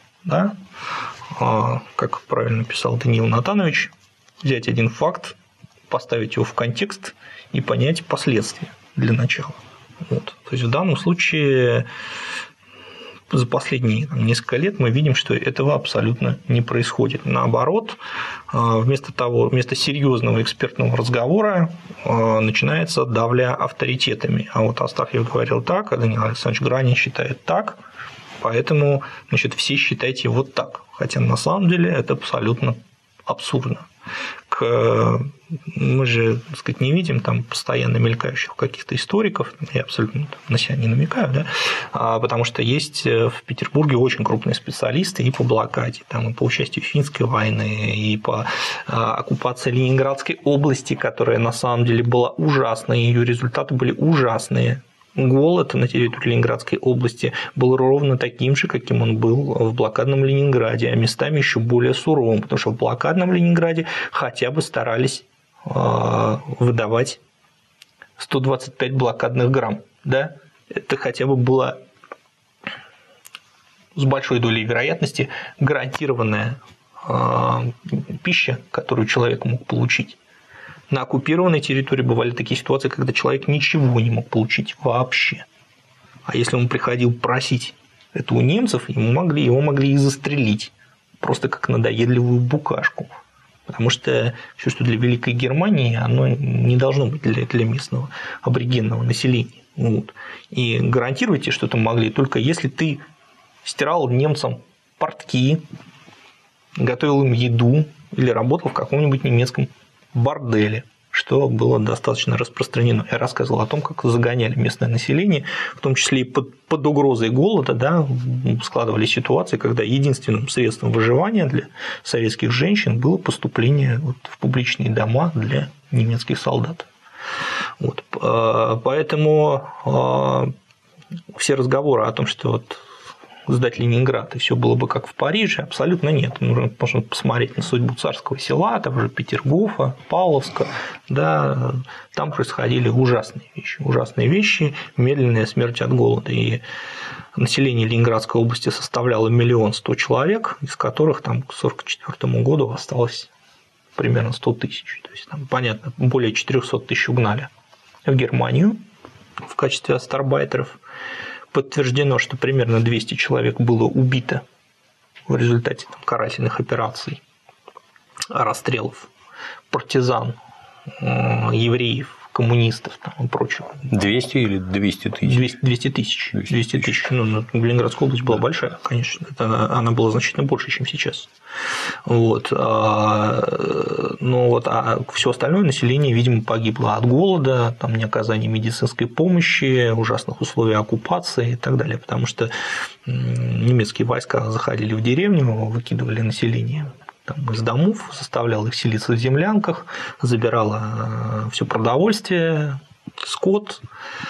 Как правильно писал Даниил Натанович, взять один факт, поставить его в контекст и понять последствия для начала. То есть в данном случае за последние несколько лет мы видим, что этого абсолютно не происходит. Наоборот, вместо серьезного экспертного разговора начинается давля авторитетами. А вот Астафьев говорил так, а Даниил Александрович Гранин считает так, поэтому, значит, все считайте вот так. Хотя на самом деле это абсолютно абсурдно. Мы же, так сказать, не видим там постоянно мелькающих каких-то историков, я абсолютно на себя не намекаю, да, потому что есть в Петербурге очень крупные специалисты и по блокаде, там, и по участию в Финской войне, и по оккупации Ленинградской области, которая на самом деле была ужасной, ее результаты были ужасные. Голод на территории Ленинградской области был ровно таким же, каким он был в блокадном Ленинграде, а местами еще более суровым, потому что в блокадном Ленинграде хотя бы старались выдавать 125 блокадных грамм. Да? Это хотя бы было с большой долей вероятности гарантированная пища, которую человек мог получить. На оккупированной территории бывали такие ситуации, когда человек ничего не мог получить вообще. А если он приходил просить это у немцев, его могли и застрелить, просто как надоедливую букашку. Потому что все, что для Великой Германии, оно не должно быть для местного аборигенного населения. Вот. И гарантируйте, что это могли только если ты стирал немцам портки, готовил им еду или работал в каком-нибудь немецком борделе, что было достаточно распространено. Я рассказывал о том, как загоняли местное население, в том числе и под угрозой голода, да, складывались ситуации, когда единственным средством выживания для советских женщин было поступление в публичные дома для немецких солдат. Вот. Поэтому все разговоры о том, что сдать Ленинград, и все было бы как в Париже, абсолютно нет. Можно посмотреть на судьбу Царского Села, того же Петергофа, Павловска, да, там происходили ужасные вещи, медленная смерть от голода. И население Ленинградской области составляло 1 100 000 человек, из которых там к 1944 году осталось примерно 100 000. То есть, там, понятно, более 400 000 угнали в Германию в качестве астарбайтеров. Подтверждено, что примерно 200 человек было убито в результате карательных операций, расстрелов партизан, евреев, коммунистов и прочего. 200 или 200 тысяч? 200 тысяч. 200 тысяч. Ну, Ленинградская область была большая, конечно. Она была значительно больше, чем сейчас. Вот. А все остальное население, видимо, погибло от голода, там, неоказания медицинской помощи, ужасных условий оккупации и так далее. Потому что немецкие войска заходили в деревню, выкидывали население из домов, заставляла их селиться в землянках, забирала все продовольствие, скот.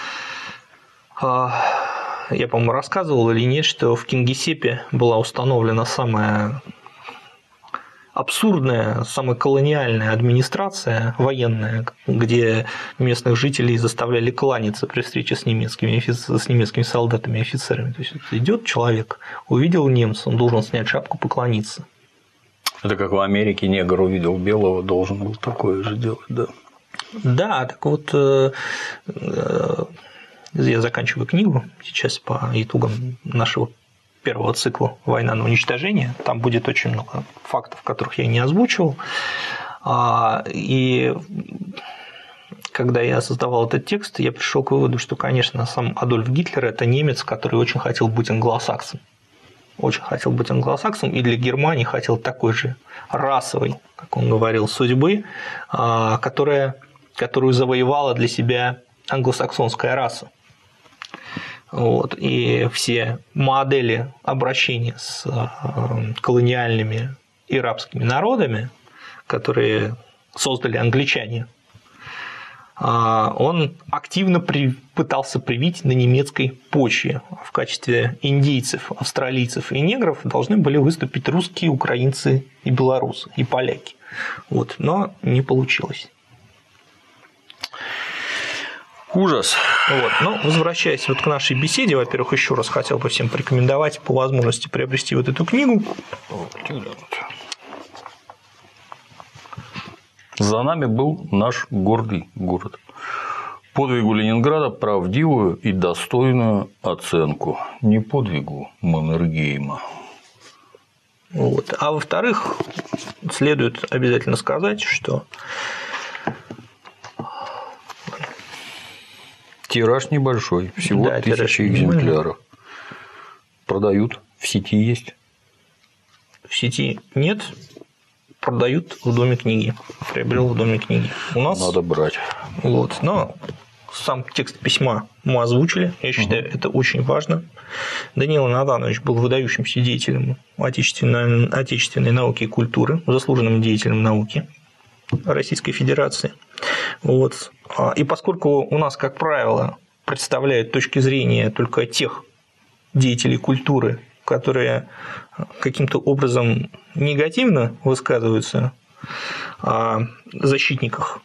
Я, по-моему, рассказывал или нет, что в Кингисеппе была установлена самая абсурдная, самая колониальная администрация военная, где местных жителей заставляли кланяться при встрече с немецкими солдатами и офицерами. То есть идет человек, увидел немца, он должен снять шапку, поклониться. Это как в Америке негр увидел белого, должен был такое же делать, да? Да, так вот, я заканчиваю книгу сейчас по итогам нашего первого цикла «Война на уничтожение». Там будет очень много фактов, которых я не озвучивал. И когда я создавал этот текст, я пришел к выводу, что, конечно, сам Адольф Гитлер – это немец, который очень хотел быть англосаксом. Очень хотел быть англосаксом, и для Германии хотел такой же расовой, как он говорил, судьбы, которую завоевала для себя англосаксонская раса. Вот. И все модели обращения с колониальными и рабскими народами, которые создали англичане, он активно пытался привить на немецкой почве. В качестве индейцев, австралийцев и негров должны были выступить русские, украинцы и белорусы, и поляки. Вот. Но не получилось. Ужас. Вот. Но возвращаясь к нашей беседе, во-первых, еще раз хотел бы всем порекомендовать по возможности приобрести вот эту книгу. За нами был наш гордый город. Подвигу Ленинграда правдивую и достойную оценку, не подвигу Маннергейма. Вот. А во-вторых, следует обязательно сказать, что тираж небольшой, всего 1000 экземпляров. Продают, в сети есть? В сети нет, продают в Доме книги. Приобрел в Доме книги. У нас надо брать. Вот. Но сам текст письма мы озвучили. Я считаю, это очень важно. Данила Натанович был выдающимся деятелем отечественной науки и культуры, заслуженным деятелем науки Российской Федерации. Вот. И поскольку у нас, как правило, представляют точки зрения только тех деятелей культуры, которые каким-то образом негативно высказываются о защитниках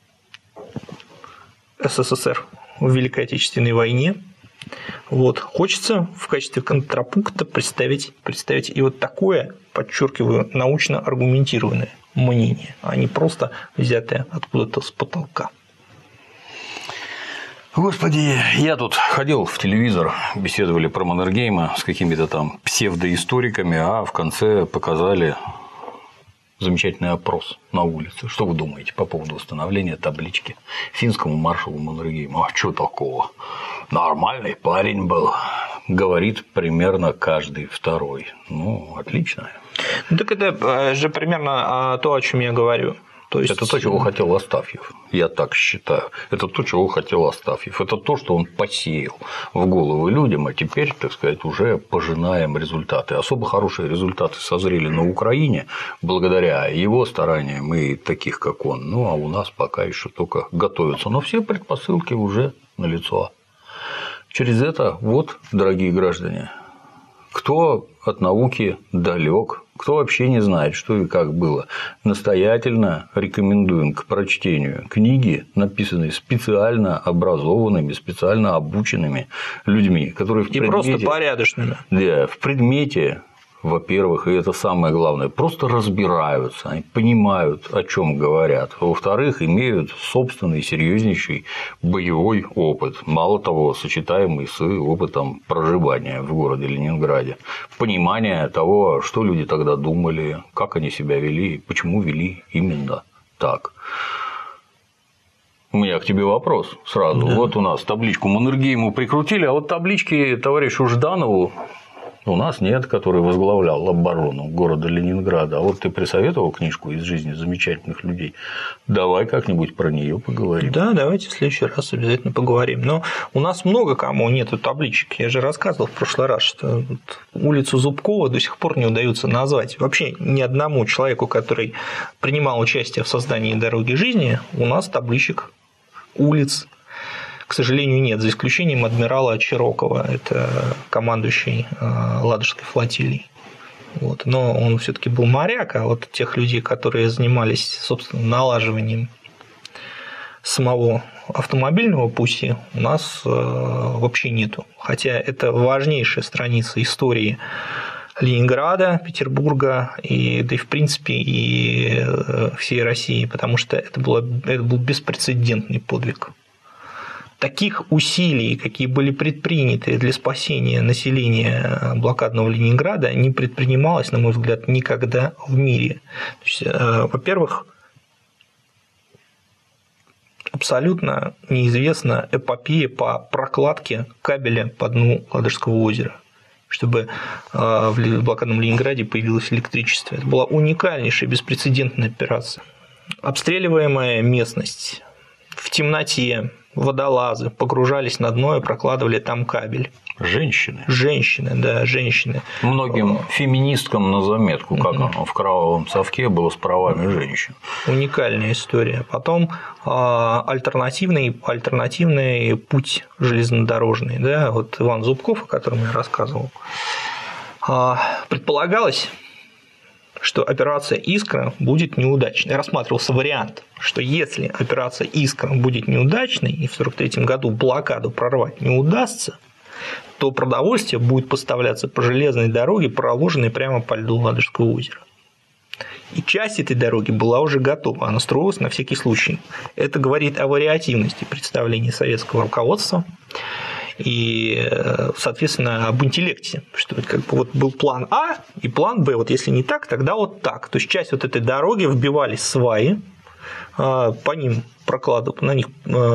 СССР в Великой Отечественной войне, вот, хочется в качестве контрапункта представить и вот такое, подчеркиваю, научно аргументированное мнение, а не просто взятое откуда-то с потолка. Господи, я тут ходил в телевизор, беседовали про Маннергейма с какими-то там псевдоисториками, а в конце показали замечательный опрос на улице. Что вы думаете по поводу установления таблички финскому маршалу Маннергейму? А что такого? Нормальный парень был, говорит примерно каждый второй. Ну, отлично. Ну, так это же примерно то, о чем я говорю. То есть... Это то, чего хотел Астафьев, я так считаю. Это то, чего хотел Астафьев. Это то, что он посеял в головы людям, а теперь, так сказать, уже пожинаем результаты. Особо хорошие результаты созрели на Украине благодаря его стараниям и таких, как он. Ну, а у нас пока еще только готовятся. Но все предпосылки уже налицо. Через это, вот, дорогие граждане, кто от науки далек, кто вообще не знает, что и как было, настоятельно рекомендуем к прочтению книги, написанные специально образованными, специально обученными людьми, которые в предмете, просто порядочными. Да, в предмете, во-первых, и это самое главное, просто разбираются, они понимают, о чем говорят. Во-вторых, имеют собственный серьезнейший боевой опыт, мало того, сочетаемый с опытом проживания в городе Ленинграде, понимание того, что люди тогда думали, как они себя вели, почему вели именно так. У меня к тебе вопрос сразу. Да. Вот у нас табличку Маннергейму прикрутили, а вот таблички товарищу Жданову у нас нет, который возглавлял оборону города Ленинграда. А вот ты присоветовал книжку из жизни замечательных людей. Давай как-нибудь про нее поговорим. Да, давайте в следующий раз обязательно поговорим. Но у нас много кому нету табличек. Я же рассказывал в прошлый раз, что улицу Зубкова до сих пор не удается назвать. Вообще ни одному человеку, который принимал участие в создании «Дороги жизни», у нас табличек улиц, к сожалению, нет, за исключением адмирала Чирокова, это командующий Ладожской флотилией. Вот. Но он все-таки был моряк, а вот тех людей, которые занимались, собственно, налаживанием самого автомобильного пути, у нас вообще нету. Хотя это важнейшая страница истории Ленинграда, Петербурга и, да и в принципе и всей России, потому что это был беспрецедентный подвиг. Таких усилий, какие были предприняты для спасения населения блокадного Ленинграда, не предпринималось, на мой взгляд, никогда в мире. То есть, во-первых, абсолютно неизвестна эпопея по прокладке кабеля по дну Ладожского озера, чтобы в блокадном Ленинграде появилось электричество. Это была уникальнейшая, беспрецедентная операция. Обстреливаемая местность в темноте, водолазы погружались на дно и прокладывали там кабель. Женщины, да, женщины. Многим феминисткам на заметку, как оно в кровавом совке было с правами женщин. Уникальная история. Потом альтернативный путь железнодорожный. Да, вот Иван Зубков, о котором я рассказывал, предполагалось, что операция «Искра» будет неудачной. Рассматривался вариант, что если операция «Искра» будет неудачной и в 1943 году блокаду прорвать не удастся, то продовольствие будет поставляться по железной дороге, проложенной прямо по льду Ладожского озера. И часть этой дороги была уже готова, она строилась на всякий случай. Это говорит о вариативности представлений советского руководства и, соответственно, об интеллекте, что как бы вот был план А и план Б, вот если не так, тогда вот так. То есть часть вот этой дороги вбивались сваи, по ним на них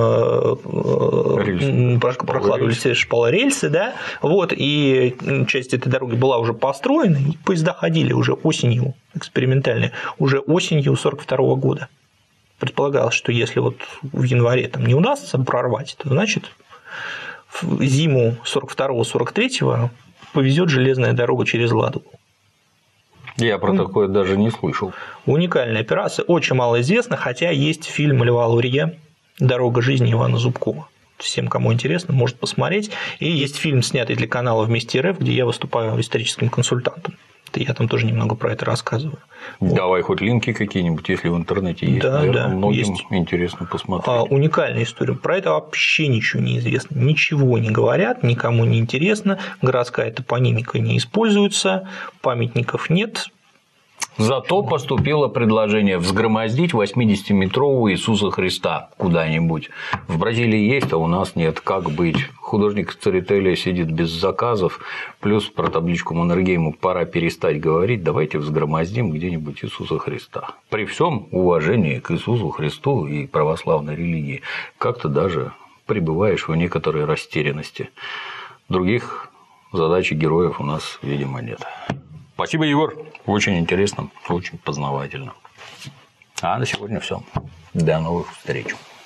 прокладывались шпалорельсы, да, вот, и часть этой дороги была уже построена, и поезда ходили уже осенью, экспериментальные, уже осенью 1942 года. Предполагалось, что если вот в январе там не удастся прорвать, то значит в зиму 42-43 повезет железная дорога через Ладогу. Я про такое даже не слышал. Уникальная операция, очень мало известна, хотя есть фильм Льва Лурье «Дорога жизни» Ивана Зубкова. Всем, кому интересно, может посмотреть. И есть фильм, снятый для канала «Вместе РФ», где я выступаю историческим консультантом. Я там тоже немного про это рассказываю. Давай хоть линки какие-нибудь, если в интернете есть. Да, наверное, да, многим есть. Интересно посмотреть. Уникальная история. Про это вообще ничего не известно. Ничего не говорят, никому не интересно. Городская топонимика не используется, памятников нет. Зато поступило предложение взгромоздить 80-метрового Иисуса Христа куда-нибудь. В Бразилии есть, а у нас нет. Как быть? Художник Церетели сидит без заказов, плюс про табличку Маннергейму пора перестать говорить, давайте взгромоздим где-нибудь Иисуса Христа. При всем уважении к Иисусу Христу и православной религии как-то даже пребываешь в некоторой растерянности. Других задач и героев у нас, видимо, нет. Спасибо, Егор. Очень интересно, очень познавательно. А на сегодня все. До новых встреч.